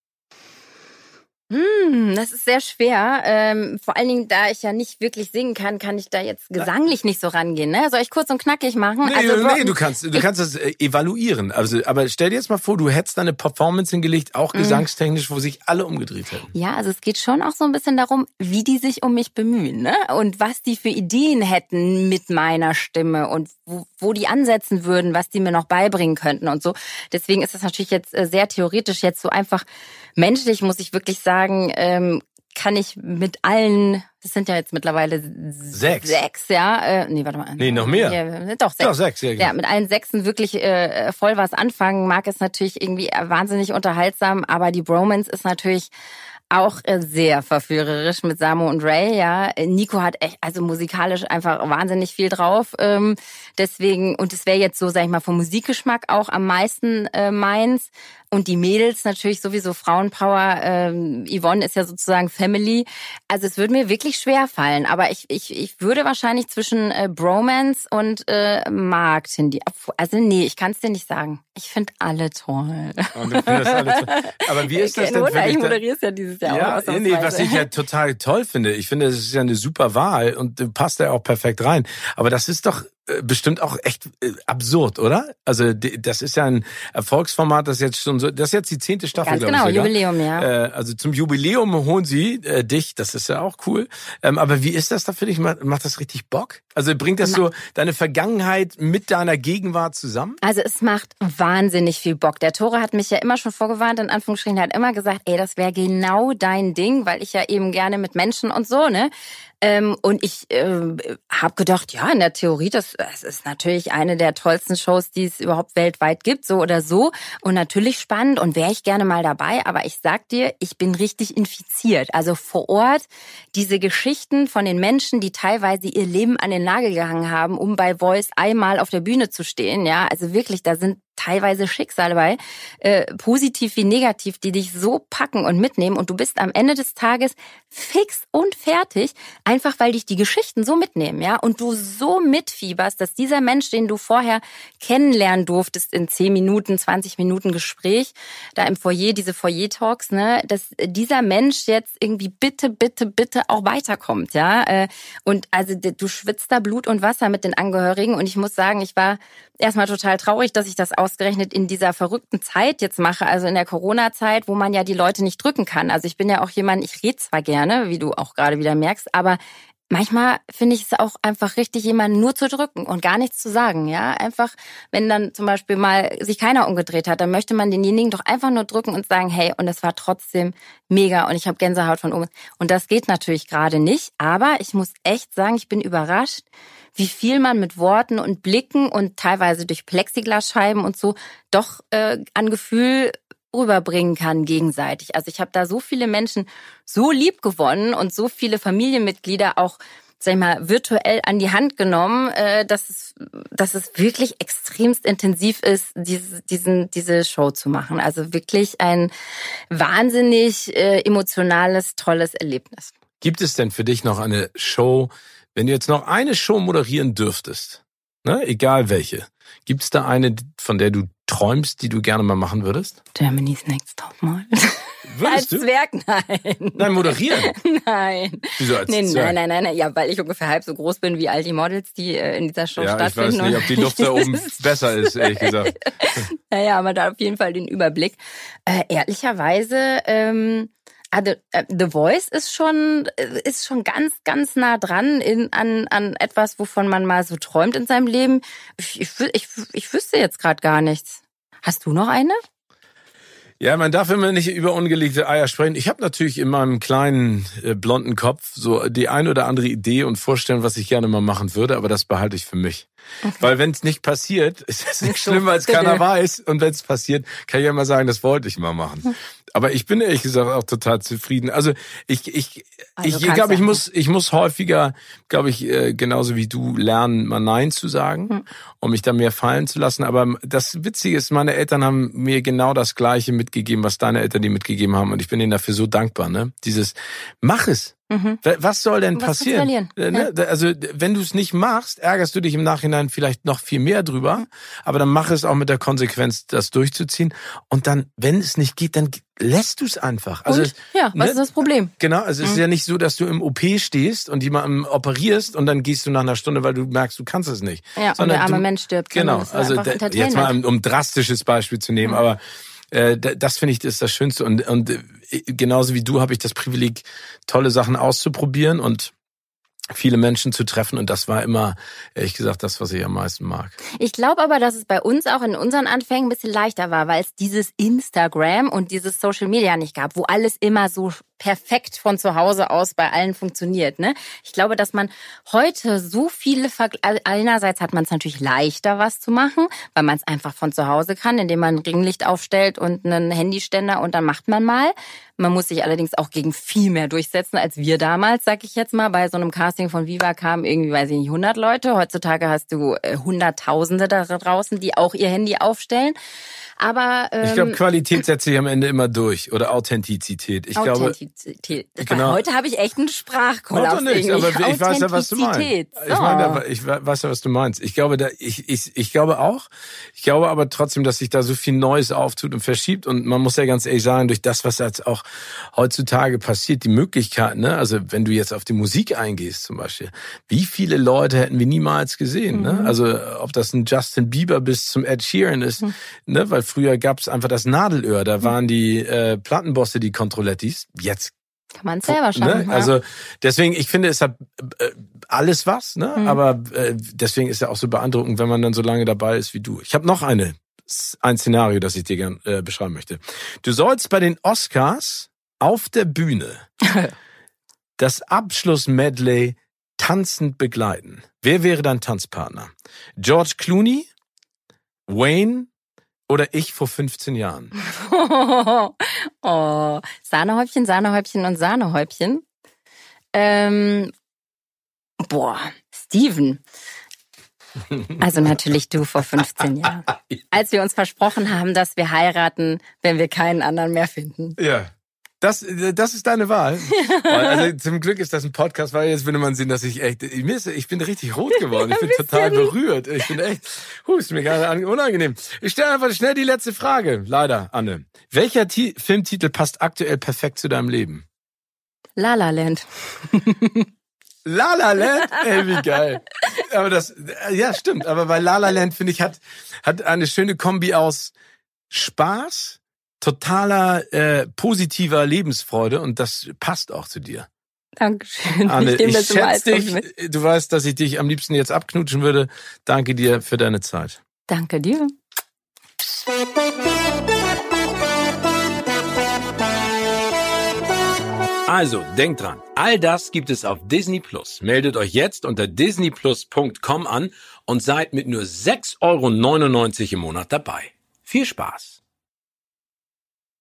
Das ist sehr schwer. Vor allen Dingen, da ich ja nicht wirklich singen kann ich da jetzt gesanglich nicht so rangehen. Ne? Soll ich kurz und knackig machen? Nee, du kannst das evaluieren. Also, aber stell dir jetzt mal vor, du hättest da eine Performance hingelegt, auch gesangstechnisch, wo sich alle umgedreht hätten. Ja, also es geht schon auch so ein bisschen darum, wie die sich um mich bemühen, ne? Und was die für Ideen hätten mit meiner Stimme und wo die ansetzen würden, was die mir noch beibringen könnten und so. Deswegen ist das natürlich jetzt sehr theoretisch, jetzt so einfach menschlich, muss ich wirklich sagen, kann ich mit allen, das sind ja jetzt mittlerweile 6, ja. Nee, warte mal. Nee, noch mehr. Ja, doch, 6. Doch, 6, ja. Ja, mit allen 6 wirklich voll was anfangen. Mag es natürlich irgendwie wahnsinnig unterhaltsam, aber die Bromance ist natürlich Auch sehr verführerisch mit Samo und Ray, ja. Nico hat echt, also musikalisch einfach wahnsinnig viel drauf. Deswegen, und es wäre jetzt so, sag ich mal, vom Musikgeschmack auch am meisten meins. Und die Mädels natürlich sowieso Frauenpower. Yvonne ist ja sozusagen Family. Also es würde mir wirklich schwer fallen. Aber ich würde wahrscheinlich zwischen Bromance und Marc tendieren. Also nee, ich kann es dir nicht sagen. Ich finde alle toll. Und du findest alle toll. Aber wie ist das denn für dich? Ich moderiere es ja dieses Jahr auch. Nee, was ich ja total toll finde. Ich finde, das ist ja eine super Wahl und passt ja auch perfekt rein. Aber das ist doch bestimmt auch echt absurd, oder? Also das ist ja ein Erfolgsformat, das jetzt schon so, das ist jetzt die 10. Staffel, glaube ich. Ganz genau, Jubiläum, ja. Also zum Jubiläum holen sie dich, das ist ja auch cool. Aber wie ist das da für dich? Macht das richtig Bock? Also bringt das so deine Vergangenheit mit deiner Gegenwart zusammen? Also es macht wahnsinnig viel Bock. Der Tore hat mich ja immer schon vorgewarnt, in Anführungsstrichen, er hat immer gesagt, ey, das wäre genau dein Ding, weil ich ja eben gerne mit Menschen und so, ne? Und ich habe gedacht, ja, in der Theorie, das ist natürlich eine der tollsten Shows, die es überhaupt weltweit gibt, so oder so. Und natürlich spannend und wäre ich gerne mal dabei. Aber ich sag dir, ich bin richtig infiziert. Also vor Ort diese Geschichten von den Menschen, die teilweise ihr Leben an den Nagel gehangen haben, um bei Voice einmal auf der Bühne zu stehen. Ja, also wirklich, da sind teilweise Schicksale bei, positiv wie negativ, die dich so packen und mitnehmen und du bist am Ende des Tages fix und fertig, einfach weil dich die Geschichten so mitnehmen, ja, und du so mitfieberst, dass dieser Mensch, den du vorher kennenlernen durftest in 10 Minuten, 20 Minuten Gespräch, da im Foyer, diese Foyer-Talks, ne, dass dieser Mensch jetzt irgendwie bitte auch weiterkommt, ja, und also du schwitzt da Blut und Wasser mit den Angehörigen und ich muss sagen, ich war erstmal total traurig, dass ich das ausgerechnet in dieser verrückten Zeit jetzt mache, also in der Corona-Zeit, wo man ja die Leute nicht drücken kann. Also ich bin ja auch jemand, ich rede zwar gerne, wie du auch gerade wieder merkst, aber manchmal finde ich es auch einfach richtig, jemanden nur zu drücken und gar nichts zu sagen, ja. Einfach, wenn dann zum Beispiel mal sich keiner umgedreht hat, dann möchte man denjenigen doch einfach nur drücken und sagen, hey, und es war trotzdem mega und ich habe Gänsehaut von oben. Und das geht natürlich gerade nicht, aber ich muss echt sagen, ich bin überrascht, wie viel man mit Worten und Blicken und teilweise durch Plexiglasscheiben und so doch an Gefühl rüberbringen kann gegenseitig. Also ich habe da so viele Menschen so lieb gewonnen und so viele Familienmitglieder auch, sag ich mal, virtuell an die Hand genommen, dass es wirklich extremst intensiv ist, diese Show zu machen. Also wirklich ein wahnsinnig emotionales, tolles Erlebnis. Gibt es denn für dich noch eine Show, wenn du jetzt noch eine Show moderieren dürftest, ne, egal welche, gibt es da eine, von der du träumst, die du gerne mal machen würdest? Germany's Next Topmodel. Würdest als Zwerg, nein. Nein, moderieren? Nein. Wieso als Zwerg? Nein. Ja, weil ich ungefähr halb so groß bin wie all die Models, die in dieser Show stattfinden. Ja, ich weiß nicht, ob die Luft da oben besser ist, ehrlich gesagt. Naja, aber da auf jeden Fall den Überblick. Ehrlicherweise, The Voice ist schon ganz nah dran an etwas, wovon man mal so träumt in seinem Leben. Ich wüsste jetzt gerade gar nichts. Hast du noch eine? Ja, man darf immer nicht über ungelegte Eier sprechen. Ich habe natürlich in meinem kleinen blonden Kopf so die ein oder andere Idee und Vorstellung, was ich gerne mal machen würde, aber das behalte ich für mich. Okay. Weil wenn es nicht passiert, ist es nicht schlimm, weil es keiner weiß. Und wenn es passiert, kann ich ja mal sagen, das wollte ich mal machen. Aber ich bin ehrlich gesagt auch total zufrieden. Also ich glaube, ich muss häufiger, glaube ich, genauso wie du lernen, mal Nein zu sagen, um mich da mehr fallen zu lassen. Aber das Witzige ist, meine Eltern haben mir genau das Gleiche mitgegeben, was deine Eltern dir mitgegeben haben. Und ich bin ihnen dafür so dankbar. Ne? Mach es. Was soll denn passieren? Ja. Also wenn du es nicht machst, ärgerst du dich im Nachhinein vielleicht noch viel mehr drüber. Aber dann mach es auch mit der Konsequenz, das durchzuziehen. Und dann, wenn es nicht geht, dann lässt du es einfach. Also, was ist das Problem? Genau, also es ist ja nicht so, dass du im OP stehst und jemanden operierst und dann gehst du nach einer Stunde, weil du merkst, du kannst es nicht. Ja, und der arme Mensch stirbt. Genau, also jetzt mal um drastisches Beispiel zu nehmen, aber das finde ich ist das Schönste und genauso wie du habe ich das Privileg, tolle Sachen auszuprobieren und viele Menschen zu treffen und das war immer, ehrlich gesagt, das, was ich am meisten mag. Ich glaube aber, dass es bei uns auch in unseren Anfängen ein bisschen leichter war, weil es dieses Instagram und dieses Social Media nicht gab, wo alles immer so perfekt von zu Hause aus bei allen funktioniert. Ne? Ich glaube, dass man heute so viele einerseits hat man es natürlich leichter, was zu machen, weil man es einfach von zu Hause kann, indem man ein Ringlicht aufstellt und einen Handyständer und dann macht man mal. Man muss sich allerdings auch gegen viel mehr durchsetzen als wir damals, sag ich jetzt mal. Bei so einem Casting von Viva kamen irgendwie, weiß ich nicht, 100 Leute. Heutzutage hast du Hunderttausende da draußen, die auch ihr Handy aufstellen. Aber ich glaube, Qualität setzt sich am Ende immer durch oder Authentizität. Authentizität. Genau. Heute habe ich echt einen Sprachkollaps. Nicht, aber ich weiß ja, was du meinst. So. Ich weiß ja, was du meinst. Ich glaube aber trotzdem, dass sich da so viel Neues auftut und verschiebt. Und man muss ja ganz ehrlich sagen, durch das, was jetzt auch heutzutage passiert, die Möglichkeiten, ne? Also wenn du jetzt auf die Musik eingehst zum Beispiel, wie viele Leute hätten wir niemals gesehen? Ne? Also ob das ein Justin Bieber bis zum Ed Sheeran ist, ne? Weil früher gab es einfach das Nadelöhr, da waren die Plattenbosse die Controlettis. Jetzt kann man es selber schaffen. Ne? Also deswegen, ich finde, es hat alles was, ne? Aber deswegen ist ja auch so beeindruckend, wenn man dann so lange dabei ist wie du. Ich habe noch ein Szenario, das ich dir gerne beschreiben möchte. Du sollst bei den Oscars auf der Bühne das Abschlussmedley tanzend begleiten. Wer wäre dein Tanzpartner? George Clooney, Wayne oder ich vor 15 Jahren? Oh, Sahnehäubchen, Sahnehäubchen und Sahnehäubchen. Steven. Also natürlich du vor 15 Jahren. Als wir uns versprochen haben, dass wir heiraten, wenn wir keinen anderen mehr finden. Ja. Das ist deine Wahl. Also zum Glück ist das ein Podcast, weil jetzt würde man sehen, dass ich bin richtig rot geworden. Ich bin total berührt. Ich bin echt, ist mir gerade unangenehm. Ich stelle einfach schnell die letzte Frage. Leider, Anne. Welcher Filmtitel passt aktuell perfekt zu deinem Leben? La La Land. La La Land? Ey, wie geil. Aber ja, stimmt. Aber bei La La Land, finde ich, hat eine schöne Kombi aus Spaß, totaler positiver Lebensfreude und das passt auch zu dir. Dankeschön. Anne, ich schätze dich. Du weißt, dass ich dich am liebsten jetzt abknutschen würde. Danke dir für deine Zeit. Danke dir. Also, denkt dran, all das gibt es auf Disney+. Meldet euch jetzt unter disneyplus.com an und seid mit nur 6,99 € im Monat dabei. Viel Spaß!